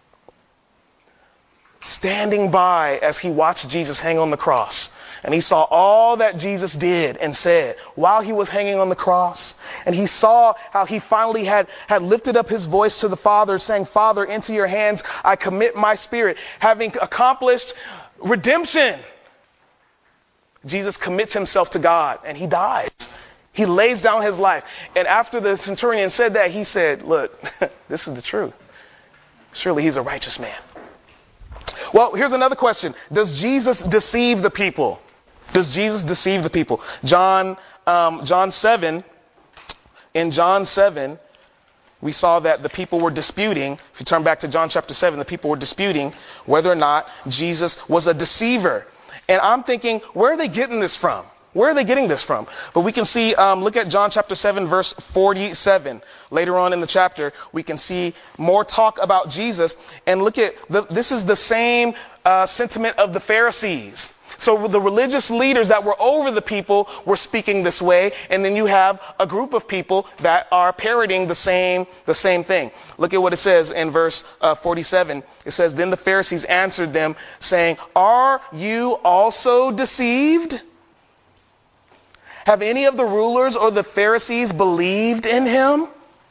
standing by as he watched Jesus hang on the cross. And he saw all that Jesus did and said while he was hanging on the cross. And he saw how he finally had, had lifted up his voice to the Father, saying, Father, into your hands I commit my spirit. Having accomplished redemption, Jesus commits himself to God and he dies. He lays down his life. And after the centurion said that, he said, look, this is the truth. Surely he's a righteous man. Well, here's another question. Does Jesus deceive the people? Does Jesus deceive the people? John, um, John seven, in John seven, we saw that the people were disputing. If you turn back to John chapter seven, the people were disputing whether or not Jesus was a deceiver. And I'm thinking, where are they getting this from? Where are they getting this from? But we can see, um, look at John chapter seven, verse forty-seven. Later on in the chapter, we can see more talk about Jesus. And look at, the, this is the same uh, sentiment of the Pharisees. So the religious leaders that were over the people were speaking this way. And then you have a group of people that are parroting the same, the same thing. Look at what it says in verse uh, forty-seven. It says, then the Pharisees answered them, saying, are you also deceived? Have any of the rulers or the Pharisees believed in him?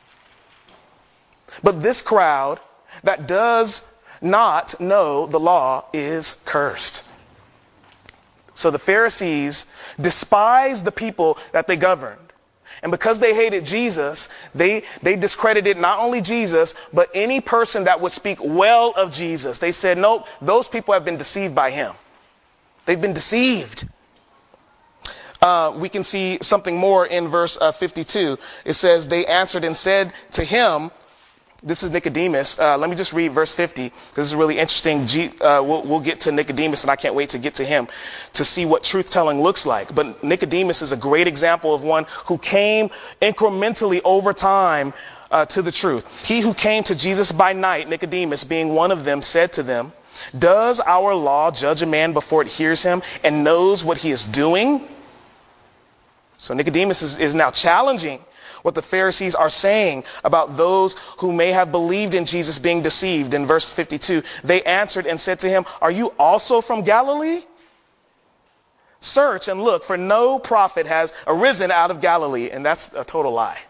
But this crowd that does not know the law is cursed. So the Pharisees despised the people that they governed. And because they hated Jesus, they, they discredited not only Jesus, but any person that would speak well of Jesus. They said, nope, those people have been deceived by him. They've been deceived. Uh, we can see something more in verse uh, fifty-two. It says, they answered and said to him, this is Nicodemus. Uh, let me just read verse fifty. This is really interesting. G, uh, we'll, we'll get to Nicodemus, and I can't wait to get to him to see what truth-telling looks like. But Nicodemus is a great example of one who came incrementally over time uh, to the truth. He who came to Jesus by night, Nicodemus being one of them, said to them, does our law judge a man before it hears him and knows what he is doing? So Nicodemus is, is now challenging what the Pharisees are saying about those who may have believed in Jesus being deceived. In verse fifty-two, they answered and said to him, are you also from Galilee? Search and look, for no prophet has arisen out of Galilee. And that's a total lie.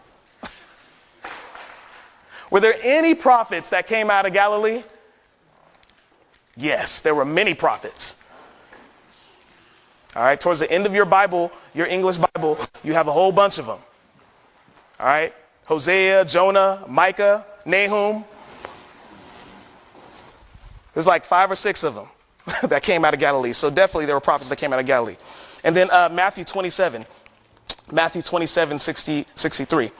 Were there any prophets that came out of Galilee? Yes, there were many prophets. All right, towards the end of your Bible, your English Bible, you have a whole bunch of them. All right, Hosea, Jonah, Micah, Nahum. There's like five or six of them that came out of Galilee. So definitely there were prophets that came out of Galilee. And then uh, Matthew twenty-seven, Matthew twenty-seven, sixty, sixty-three.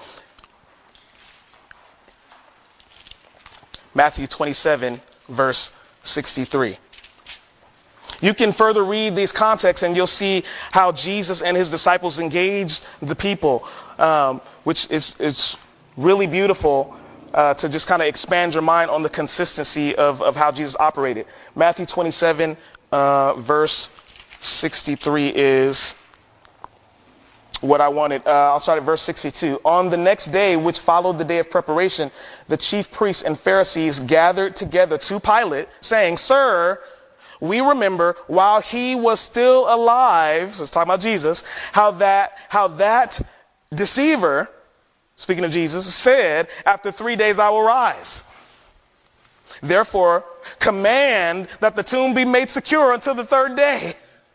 Matthew twenty-seven, verse sixty-three. You can further read these contexts and you'll see how Jesus and his disciples engaged the people, um, which is it's really beautiful uh, to just kind of expand your mind on the consistency of, of how Jesus operated. Matthew twenty-seven, uh, verse sixty-three is what I wanted. Uh, I'll start at verse sixty-two. On the next day, which followed the day of preparation, the chief priests and Pharisees gathered together to Pilate, saying, "Sir, we remember while he was still alive," so it's talking about Jesus, how that, how that deceiver, speaking of Jesus, said, "After three days I will rise. Therefore, command that the tomb be made secure until the third day,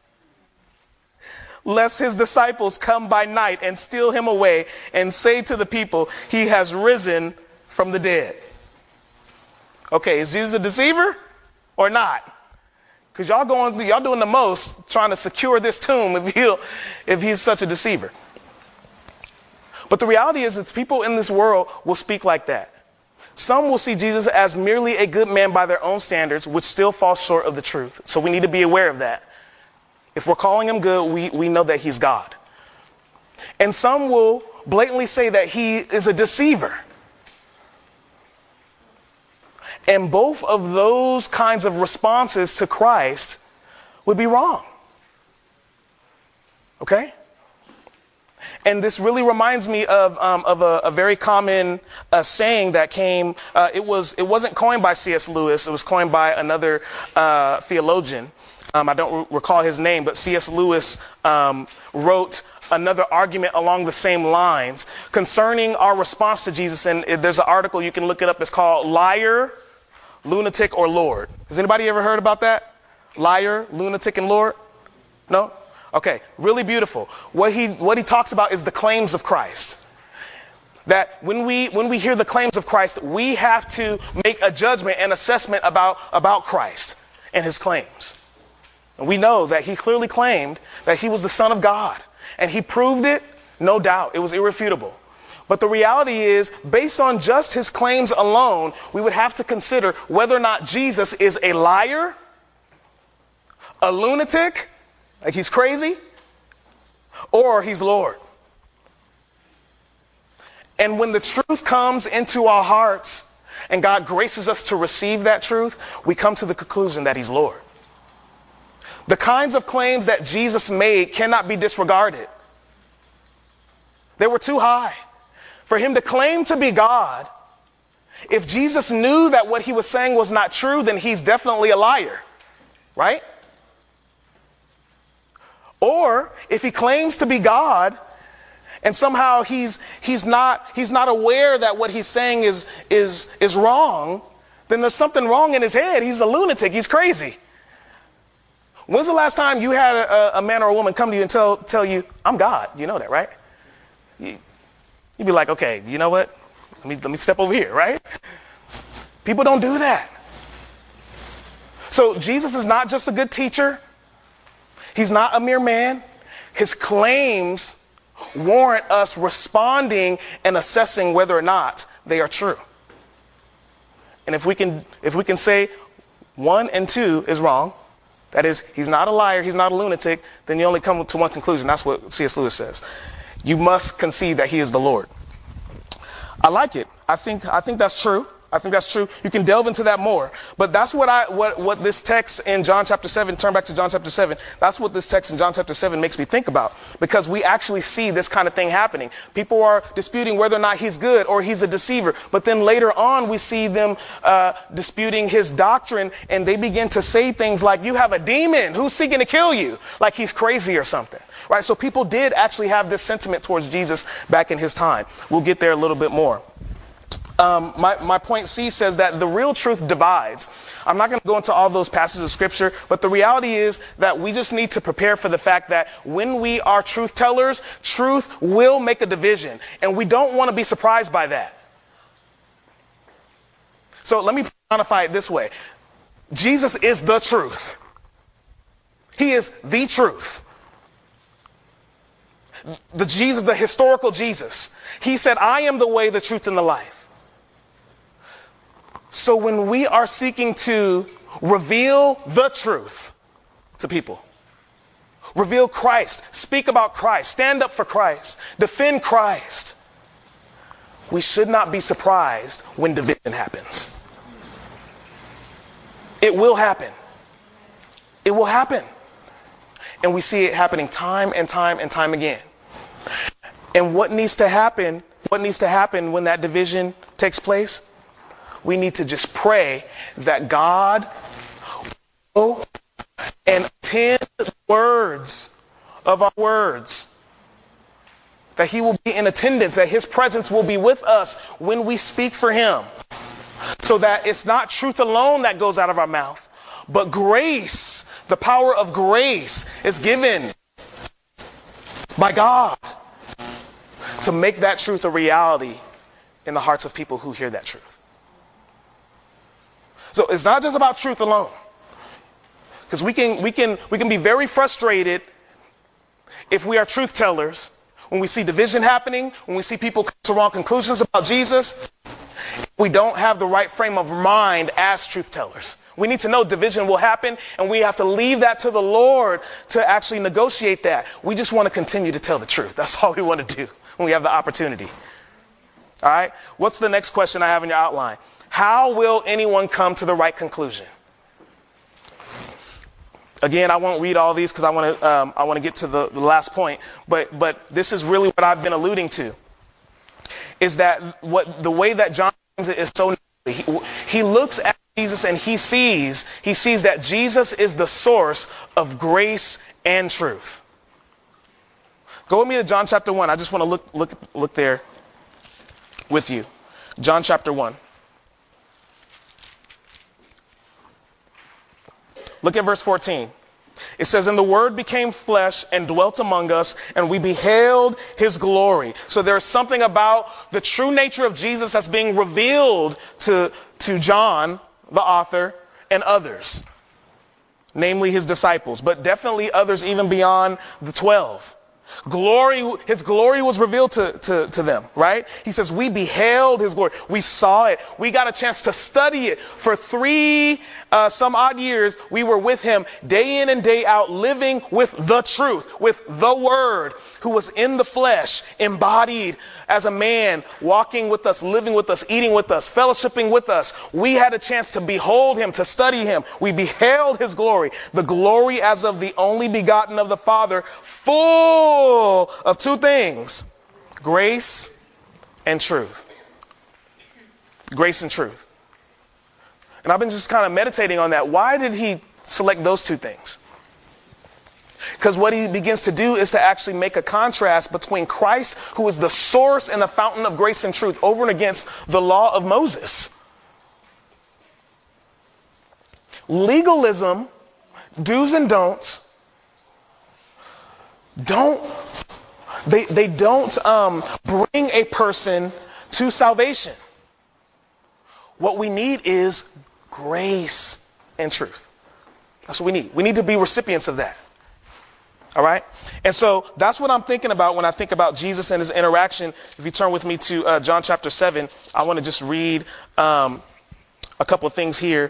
lest his disciples come by night and steal him away and say to the people, he has risen from the dead." Okay, is Jesus a deceiver or not? Because y'all going, y'all doing the most trying to secure this tomb if he if he's such a deceiver. But the reality is, it's people in this world will speak like that. Some will see Jesus as merely a good man by their own standards, which still falls short of the truth. So we need to be aware of that. If we're calling him good, we, we know that he's God. And some will blatantly say that he is a deceiver. And both of those kinds of responses to Christ would be wrong. Okay? And this really reminds me of um, of a, a very common uh, saying that came. Uh, it was it wasn't coined by C S Lewis. It was coined by another uh, theologian. Um, I don't re- recall his name, but C S Lewis um, wrote another argument along the same lines concerning our response to Jesus. And it, there's an article, you can look it up. It's called "Liar, Lunatic, or Lord." Has anybody ever heard about that? Liar, lunatic, and Lord? No? Okay, really beautiful. What he what he talks about is the claims of Christ. That when we when we hear the claims of Christ, we have to make a judgment and assessment about, about Christ and his claims. And we know that he clearly claimed that he was the Son of God. And he proved it, no doubt. It was irrefutable. But the reality is, based on just his claims alone, we would have to consider whether or not Jesus is a liar, a lunatic, like he's crazy, or he's Lord. And when the truth comes into our hearts and God graces us to receive that truth, we come to the conclusion that he's Lord. The kinds of claims that Jesus made cannot be disregarded. They were too high. For him to claim to be God, if Jesus knew that what he was saying was not true, then he's definitely a liar, right? Or if he claims to be God and somehow he's he's not he's not aware that what he's saying is is is wrong, then there's something wrong in his head. He's a lunatic. He's crazy. When's the last time you had a, a man or a woman come to you and tell tell you, "I'm God"? You know that, right? You, you'd be like, "Okay, you know what? Let me let me step over here," right? People don't do that. So Jesus is not just a good teacher. He's not a mere man. His claims warrant us responding and assessing whether or not they are true. And if we can if we can say one and two is wrong, that is, he's not a liar, he's not a lunatic, then you only come to one conclusion. That's what C S Lewis says. You must concede that he is the Lord. I like it. I think I think that's true. I think that's true. You can delve into that more. But that's what I what what this text in John chapter seven, turn back to John chapter seven, that's what this text in John chapter seven makes me think about. Because we actually see this kind of thing happening. People are disputing whether or not he's good or he's a deceiver. But then later on we see them uh, disputing his doctrine, and they begin to say things like, you have a demon who's seeking to kill you, like he's crazy or something. Right? So people did actually have this sentiment towards Jesus back in his time. We'll get there a little bit more. Um, my, my point C says that the real truth divides. I'm not going to go into all those passages of scripture, but the reality is that we just need to prepare for the fact that when we are truth tellers, truth will make a division. And we don't want to be surprised by that. So let me quantify it this way. Jesus is the truth. He is the truth. The Jesus, the historical Jesus. He said, I am the way, the truth, and the life. So when we are seeking to reveal the truth to people, reveal Christ, speak about Christ, stand up for Christ, defend Christ, we should not be surprised when division happens. It will happen. It will happen. And we see it happening time and time and time again. And what needs to happen, what needs to happen when that division takes place? We need to just pray that God will and attend the words of our words. That he will be in attendance, that his presence will be with us when we speak for him. So that it's not truth alone that goes out of our mouth, but grace, the power of grace is given by God to make that truth a reality in the hearts of people who hear that truth. So it's not just about truth alone. Because we can we can we can be very frustrated if we are truth tellers, when we see division happening, when we see people come to wrong conclusions about Jesus. We don't have the right frame of mind as truth tellers. We need to know division will happen, and we have to leave that to the Lord to actually negotiate that. We just want to continue to tell the truth. That's all we want to do when we have the opportunity. All right? What's the next question I have in your outline? How will anyone come to the right conclusion? Again, I won't read all these because I want to um, I want to get to the, the last point. But but this is really what I've been alluding to. Is that what the way that John is so he, he looks at Jesus and he sees he sees that Jesus is the source of grace and truth. Go with me to John chapter one. I just want to look look look there with you. John chapter one. Look at verse fourteen. It says, and the Word became flesh and dwelt among us, and we beheld his glory. So there's something about the true nature of Jesus that's being revealed to, to John, the author, and others, namely his disciples, but definitely others even beyond the twelve. Glory, his glory was revealed to, to, to them, right? He says, we beheld his glory. We saw it. We got a chance to study it. For three, uh, some odd years, we were with him day in and day out, living with the truth, with the Word, who was in the flesh, embodied as a man, walking with us, living with us, eating with us, fellowshipping with us. We had a chance to behold him, to study him. We beheld his glory, the glory as of the only begotten of the Father, full of two things, grace and truth. Grace and truth. And I've been just kind of meditating on that. Why did he select those two things? Because what he begins to do is to actually make a contrast between Christ, who is the source and the fountain of grace and truth, over and against the law of Moses. Legalism, do's and don'ts, don't they they don't um, bring a person to salvation. What we need is grace and truth. That's what we need. We need to be recipients of that. All right? And so that's what I'm thinking about when I think about Jesus and his interaction. If you turn with me to uh, John chapter seven, I want to just read um, a couple of things here.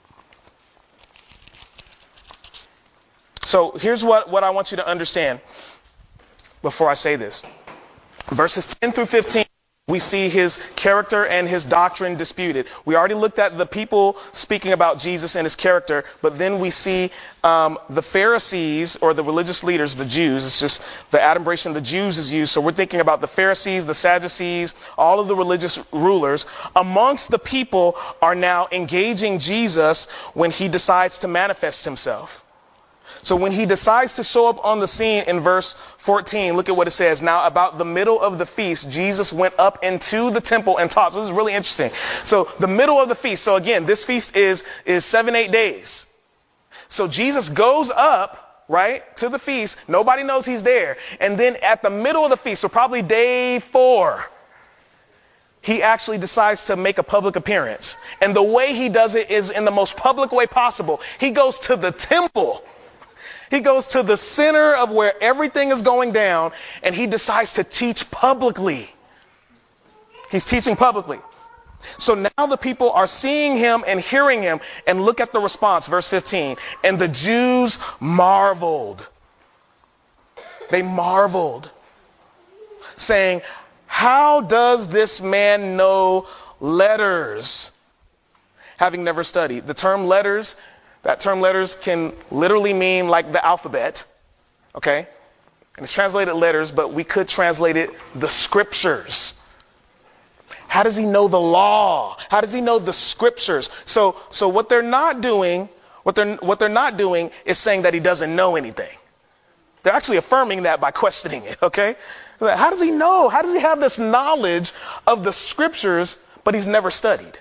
So here's what, what I want you to understand before I say this. Verses ten through fifteen We see his character and his doctrine disputed. We already looked at the people speaking about Jesus and his character, but then we see um, the Pharisees, or the religious leaders, the Jews. It's just the adumbration of the Jews is used. So we're thinking about the Pharisees, the Sadducees, all of the religious rulers amongst the people are now engaging Jesus when he decides to manifest himself. So when he decides to show up on the scene in verse fourteen, look at what it says. Now about the middle of the feast, Jesus went up into the temple and taught. So this is really interesting. So the middle of the feast. So again, this feast is, is seven, eight days. So Jesus goes up, right, to the feast. Nobody knows he's there. And then at the middle of the feast, so probably day four, he actually decides to make a public appearance. And the way he does it is in the most public way possible. He goes to the temple. He goes to the center of where everything is going down, and he decides to teach publicly. He's teaching publicly. So now the people are seeing him and hearing him, and look at the response, verse fifteen. And the Jews marveled. They marveled, saying, how does this man know letters, having never studied? The term letters, that term letters can literally mean like the alphabet, okay? And it's translated letters, but we could translate it the scriptures. How does he know the law? How does he know the scriptures? So, so what they're not doing, what they're what they're not doing is saying that he doesn't know anything. They're actually affirming that by questioning it, okay? How does he know? How does he have this knowledge of the scriptures, but he's never studied?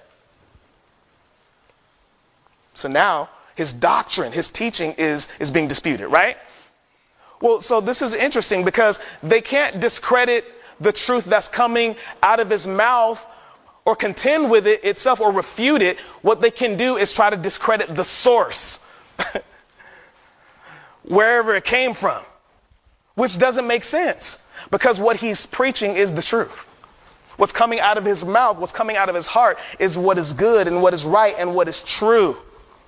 So now his doctrine, his teaching is, is being disputed, right? Well, so this is interesting because they can't discredit the truth that's coming out of his mouth or contend with it itself or refute it. What they can do is try to discredit the source, wherever it came from, which doesn't make sense because what he's preaching is the truth. What's coming out of his mouth, what's coming out of his heart is what is good and what is right and what is true.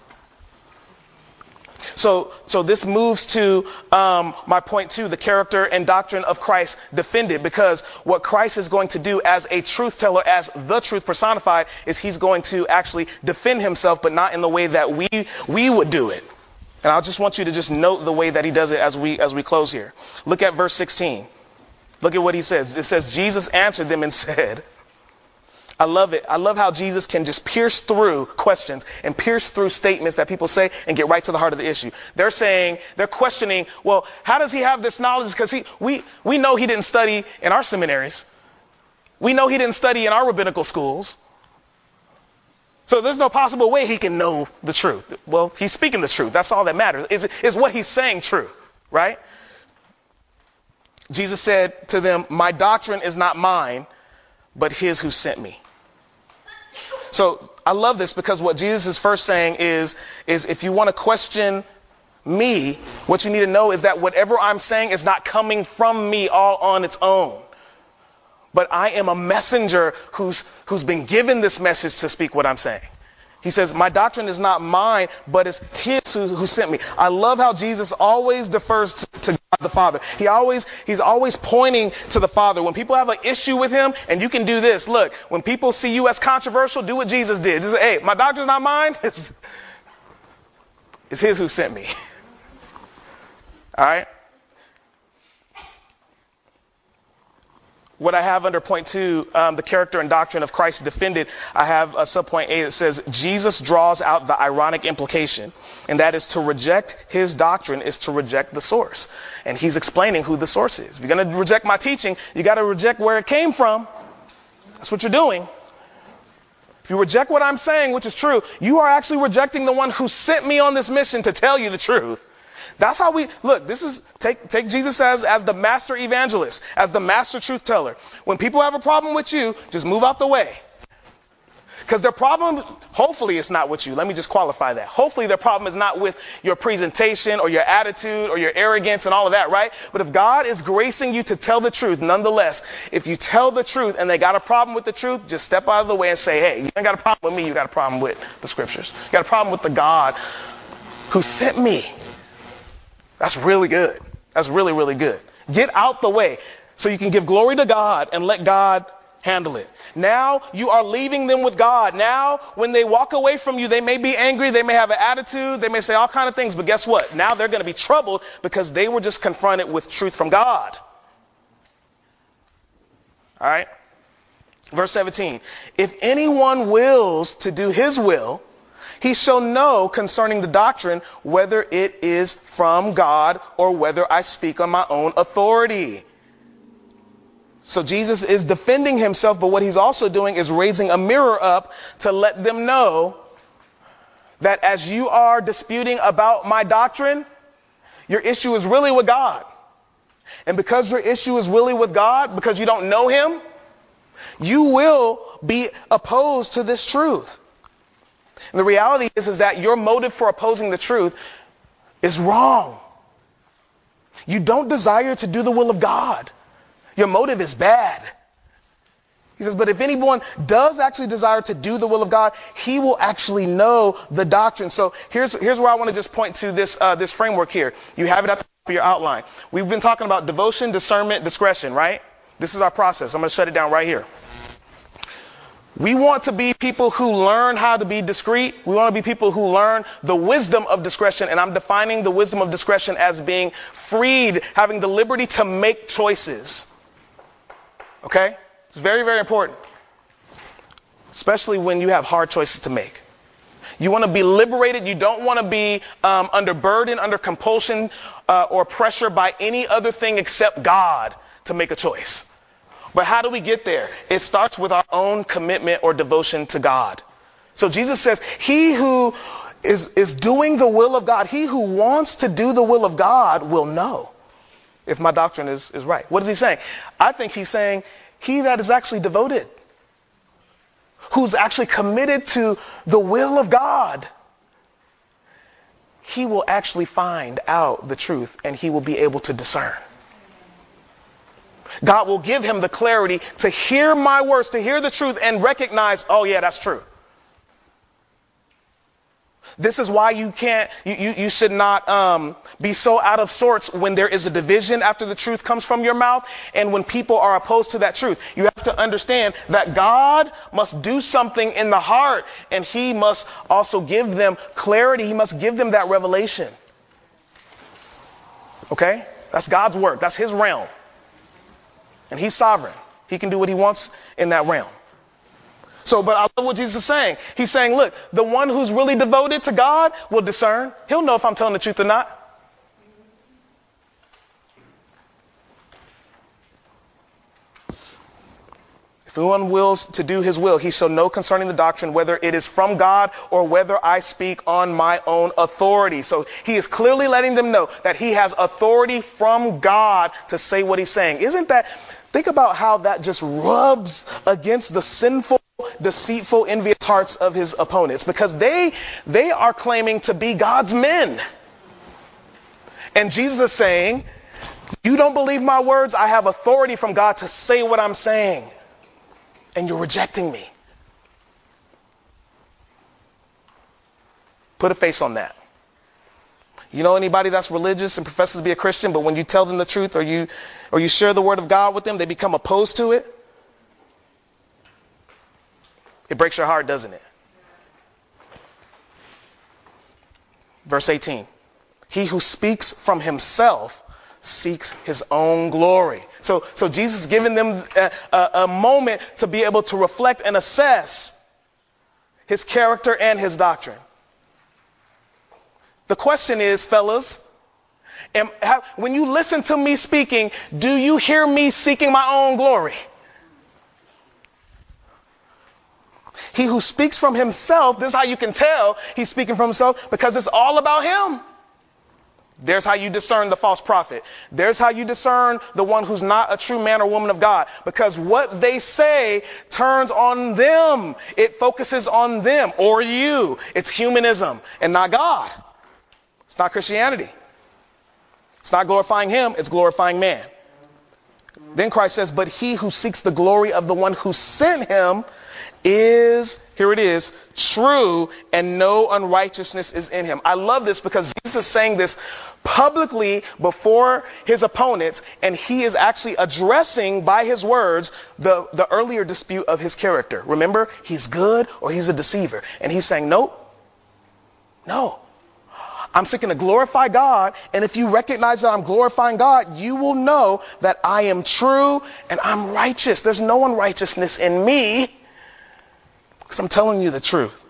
So, so this moves to um, my point two, the character and doctrine of Christ defended, because what Christ is going to do as a truth teller, as the truth personified, is he's going to actually defend himself, but not in the way that we we would do it. And I just want you to just note the way that he does it as we as we close here. Look at verse sixteen. Look at what he says. It says, Jesus answered them and said, I love it. I love how Jesus can just pierce through questions and pierce through statements that people say and get right to the heart of the issue. They're saying, they're questioning, well, how does he have this knowledge? Because he, we, we know he didn't study in our seminaries. We know he didn't study in our rabbinical schools. So there's no possible way he can know the truth. Well, he's speaking the truth. That's all that matters. Is, is what he's saying true, right? Jesus said to them, my doctrine is not mine, but his who sent me. So I love this because what Jesus is first saying is, is if you want to question me, what you need to know is that whatever I'm saying is not coming from me all on its own. But I am a messenger who's, who's been given this message to speak what I'm saying. He says, my doctrine is not mine, but it's his who, who sent me. I love how Jesus always defers to, to God the Father. He always, he's always pointing to the Father. When people have an issue with him, and you can do this, look, when people see you as controversial, do what Jesus did. Just say, hey, my doctrine's not mine. It's, it's his who sent me. All right. What I have under point two, um, the character and doctrine of Christ defended, I have a subpoint A that says Jesus draws out the ironic implication, and that is to reject his doctrine is to reject the source. And he's explaining who the source is. If you're going to reject my teaching, you got to reject where it came from. That's what you're doing. If you reject what I'm saying, which is true, you are actually rejecting the one who sent me on this mission to tell you the truth. That's how we look. This is take take Jesus as as the master evangelist, as the master truth teller. When people have a problem with you, just move out the way. Because their problem, hopefully it's not with you. Let me just qualify that. Hopefully their problem is not with your presentation or your attitude or your arrogance and all of that, right? But if God is gracing you to tell the truth, nonetheless, if you tell the truth and they got a problem with the truth, just step out of the way and say, hey, you ain't got a problem with me. You got a problem with the scriptures. You got a problem with the God who sent me. That's really good. That's really, really good. Get out the way so you can give glory to God and let God Handle it. Now you are leaving them with God. Now when they walk away from you, they may be angry. They may have an attitude. They may say all kinds of things. But guess what? Now they're going to be troubled because they were just confronted with truth from God. All right. Verse seventeen. If anyone wills to do his will, he shall know concerning the doctrine whether it is from God or whether I speak on my own authority. So Jesus is defending himself, but what he's also doing is raising a mirror up to let them know that as you are disputing about my doctrine, your issue is really with God. And because your issue is really with God, because you don't know him, you will be opposed to this truth. And the reality is, is that your motive for opposing the truth is wrong. You don't desire to do the will of God. Your motive is bad. He says, but if anyone does actually desire to do the will of God, he will actually know the doctrine. So here's here's where I want to just point to this uh, this framework here. You have it at the top of your outline. We've been talking about devotion, discernment, discretion, right? This is our process. I'm going to shut it down right here. We want to be people who learn how to be discreet. We want to be people who learn the wisdom of discretion. And I'm defining the wisdom of discretion as being freed, having the liberty to make choices. Okay? It's very, very important. Especially when you have hard choices to make. You want to be liberated. You don't want to be um, under burden, under compulsion, uh, or pressure by any other thing except God to make a choice. But how do we get there? It starts with our own commitment or devotion to God. So Jesus says, he who is, is doing the will of God, he who wants to do the will of God will know if my doctrine is, is right. What is he saying? I think he's saying he that is actually devoted, who's actually committed to the will of God, he will actually find out the truth and he will be able to discern. God will give him the clarity to hear my words, to hear the truth and recognize, oh yeah, that's true. This is why you can't, you, you, you should not um, be so out of sorts when there is a division after the truth comes from your mouth and when people are opposed to that truth. You have to understand that God must do something in the heart and he must also give them clarity. He must give them that revelation. Okay? That's God's work. That's his realm. And he's sovereign. He can do what he wants in that realm. So, but I love what Jesus is saying. He's saying, look, the one who's really devoted to God will discern. He'll know if I'm telling the truth or not. If anyone wills to do his will, he shall know concerning the doctrine whether it is from God or whether I speak on my own authority. So he is clearly letting them know that he has authority from God to say what he's saying. Isn't that, think about how that just rubs against the sinful, deceitful, envious hearts of his opponents, because they, they are claiming to be God's men. And Jesus is saying, you don't believe my words? I have authority from God to say what I'm saying. And you're rejecting me. Put a face on that. You know anybody that's religious and professes to be a Christian, but when you tell them the truth or you or you share the word of God with them, they become opposed to it? It breaks your heart, doesn't it? Verse eighteen. He who speaks from himself seeks his own glory. So, so Jesus is giving them a, a, a moment to be able to reflect and assess his character and his doctrine. The question is, fellas, am, have, when you listen to me speaking, do you hear me seeking my own glory? He who speaks from himself, this is how you can tell he's speaking from himself, because it's all about him. There's how you discern the false prophet. There's how you discern the one who's not a true man or woman of God. Because what they say turns on them. It focuses on them or you. It's humanism and not God. It's not Christianity. It's not glorifying him. It's glorifying man. Then Christ says, but he who seeks the glory of the one who sent him is, here it is, true, and no unrighteousness is in him. I love this because Jesus is saying this publicly before his opponents, and he is actually addressing by his words the, the earlier dispute of his character. Remember, he's good or he's a deceiver. And he's saying, nope, no. I'm seeking to glorify God, and if you recognize that I'm glorifying God, you will know that I am true and I'm righteous. There's no unrighteousness in me, because I'm telling you the truth.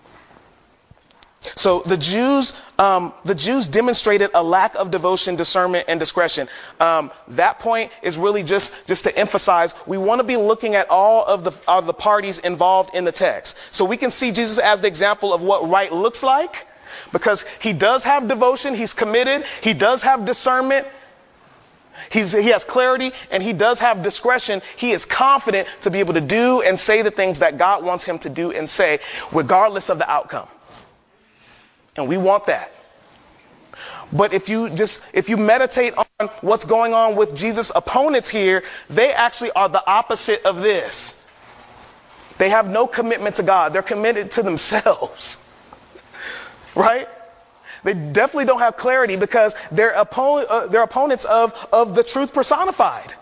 So the Jews, um, the Jews demonstrated a lack of devotion, discernment, and discretion. Um, that point is really just, just to emphasize, we want to be looking at all of the, of the parties involved in the text. So we can see Jesus as the example of what right looks like, because he does have devotion, he's committed, he does have discernment, he's, he has clarity, and he does have discretion. He is confident to be able to do and say the things that God wants him to do and say, regardless of the outcome. And we want that. But if you just, if you meditate on what's going on with Jesus' opponents here, they actually are the opposite of this. They have no commitment to God. They're committed to themselves. Right? They definitely don't have clarity because they're, oppo- uh, they're opponents of, of the truth personified.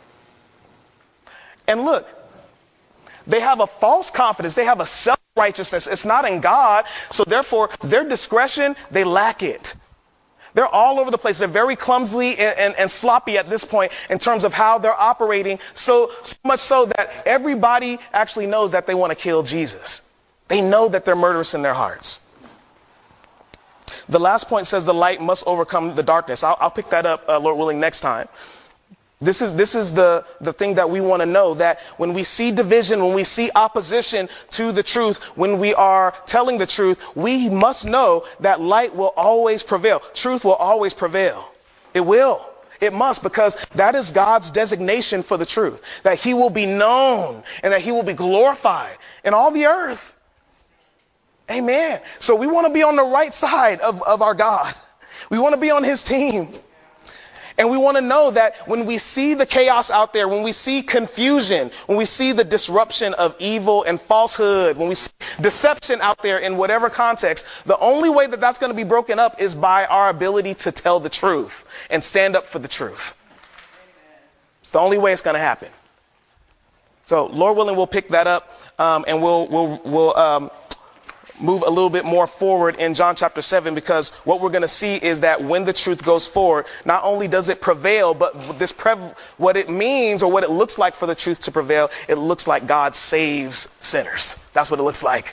And look, they have a false confidence. They have a self-righteousness. It's not in God. So therefore, their discretion, they lack it. They're all over the place. They're very clumsy and, and, and sloppy at this point in terms of how they're operating. So, so much so that everybody actually knows that they want to kill Jesus. They know that they're murderous in their hearts. The last point says the light must overcome the darkness. I'll, I'll pick that up, uh, Lord willing, next time. This is this is the, the thing that we want to know, that when we see division, when we see opposition to the truth, when we are telling the truth, we must know that light will always prevail. Truth will always prevail. It will. It must, because that is God's designation for the truth, that he will be known and that he will be glorified in all the earth. Amen. So we want to be on the right side of, of our God. We want to be on his team. And we want to know that when we see the chaos out there, when we see confusion, when we see the disruption of evil and falsehood, when we see deception out there in whatever context, the only way that that's going to be broken up is by our ability to tell the truth and stand up for the truth. It's the only way it's going to happen. So Lord willing, we'll pick that up um, and we'll, we'll, we'll, um, move a little bit more forward in John chapter seven, because what we're going to see is that when the truth goes forward, not only does it prevail, but this prev- what it means or what it looks like for the truth to prevail, it looks like God saves sinners. That's what it looks like.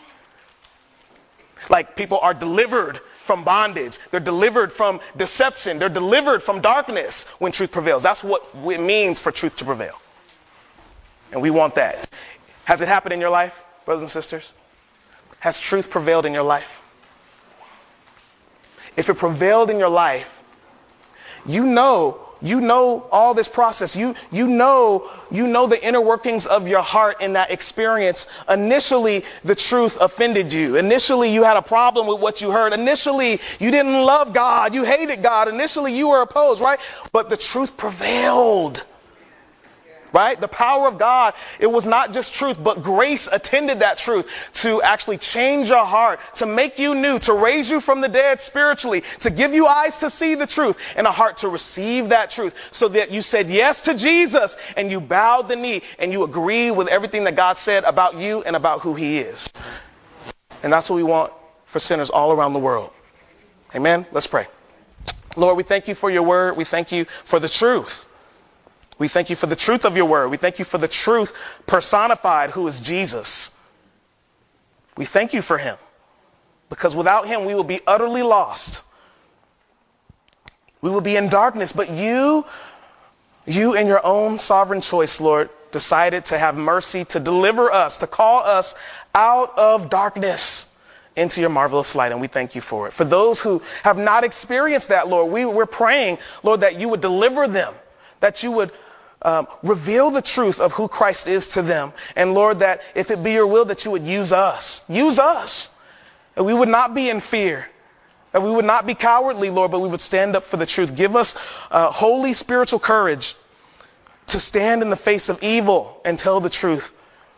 Like people are delivered from bondage. They're delivered from deception. They're delivered from darkness when truth prevails. That's what it means for truth to prevail. And we want that. Has it happened in your life, brothers and sisters? Has truth prevailed in your life? If it prevailed in your life, you know, you know all this process. You, you know, you know the inner workings of your heart in that experience. Initially, the truth offended you. Initially, you had a problem with what you heard. Initially, you didn't love God. You hated God. Initially, you were opposed, right? But the truth prevailed. Right? The power of God, it was not just truth, but grace attended that truth to actually change your heart, to make you new, to raise you from the dead spiritually, to give you eyes to see the truth and a heart to receive that truth, so that you said yes to Jesus and you bowed the knee and you agree with everything that God said about you and about who he is. And that's what we want for sinners all around the world. Amen. Let's pray. Lord, we thank you for your word. We thank you for the truth. We thank you for the truth of your word. We thank you for the truth personified, who is Jesus. We thank you for him, because without him, we will be utterly lost. We will be in darkness, but you, you in your own sovereign choice, Lord, decided to have mercy, to deliver us, to call us out of darkness into your marvelous light. And we thank you for it. For those who have not experienced that, Lord, we, we're praying, Lord, that you would deliver them, that you would Um, reveal the truth of who Christ is to them. And Lord, that if it be your will, that you would use us. Use us. That we would not be in fear. That we would not be cowardly, Lord, but we would stand up for the truth. Give us uh, holy spiritual courage to stand in the face of evil and tell the truth,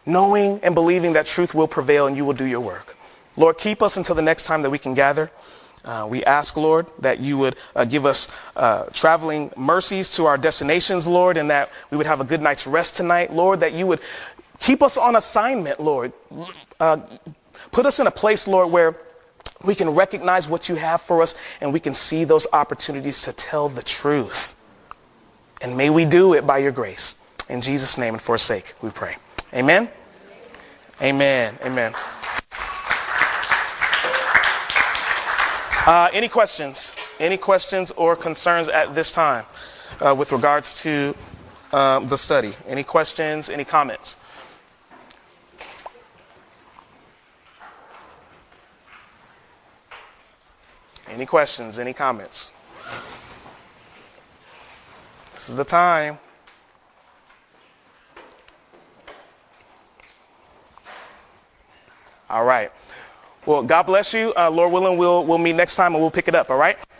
knowing and believing that truth will prevail and you will do your work. Lord, keep us until the next time that we can gather. Uh, we ask, Lord, that you would uh, give us uh, traveling mercies to our destinations, Lord, and that we would have a good night's rest tonight. Lord, that you would keep us on assignment, Lord. Uh, put us in a place, Lord, where we can recognize what you have for us and we can see those opportunities to tell the truth. And may we do it by your grace. In Jesus' name and for his sake, we pray. Amen. Amen. Amen. Uh, any questions? Any questions or concerns at this time uh, with regards to uh, the study? Any questions? Any comments? Any questions? Any comments? This is the time. All right. Well, God bless you. Uh, Lord willing, we'll we'll meet next time and we'll pick it up. All right.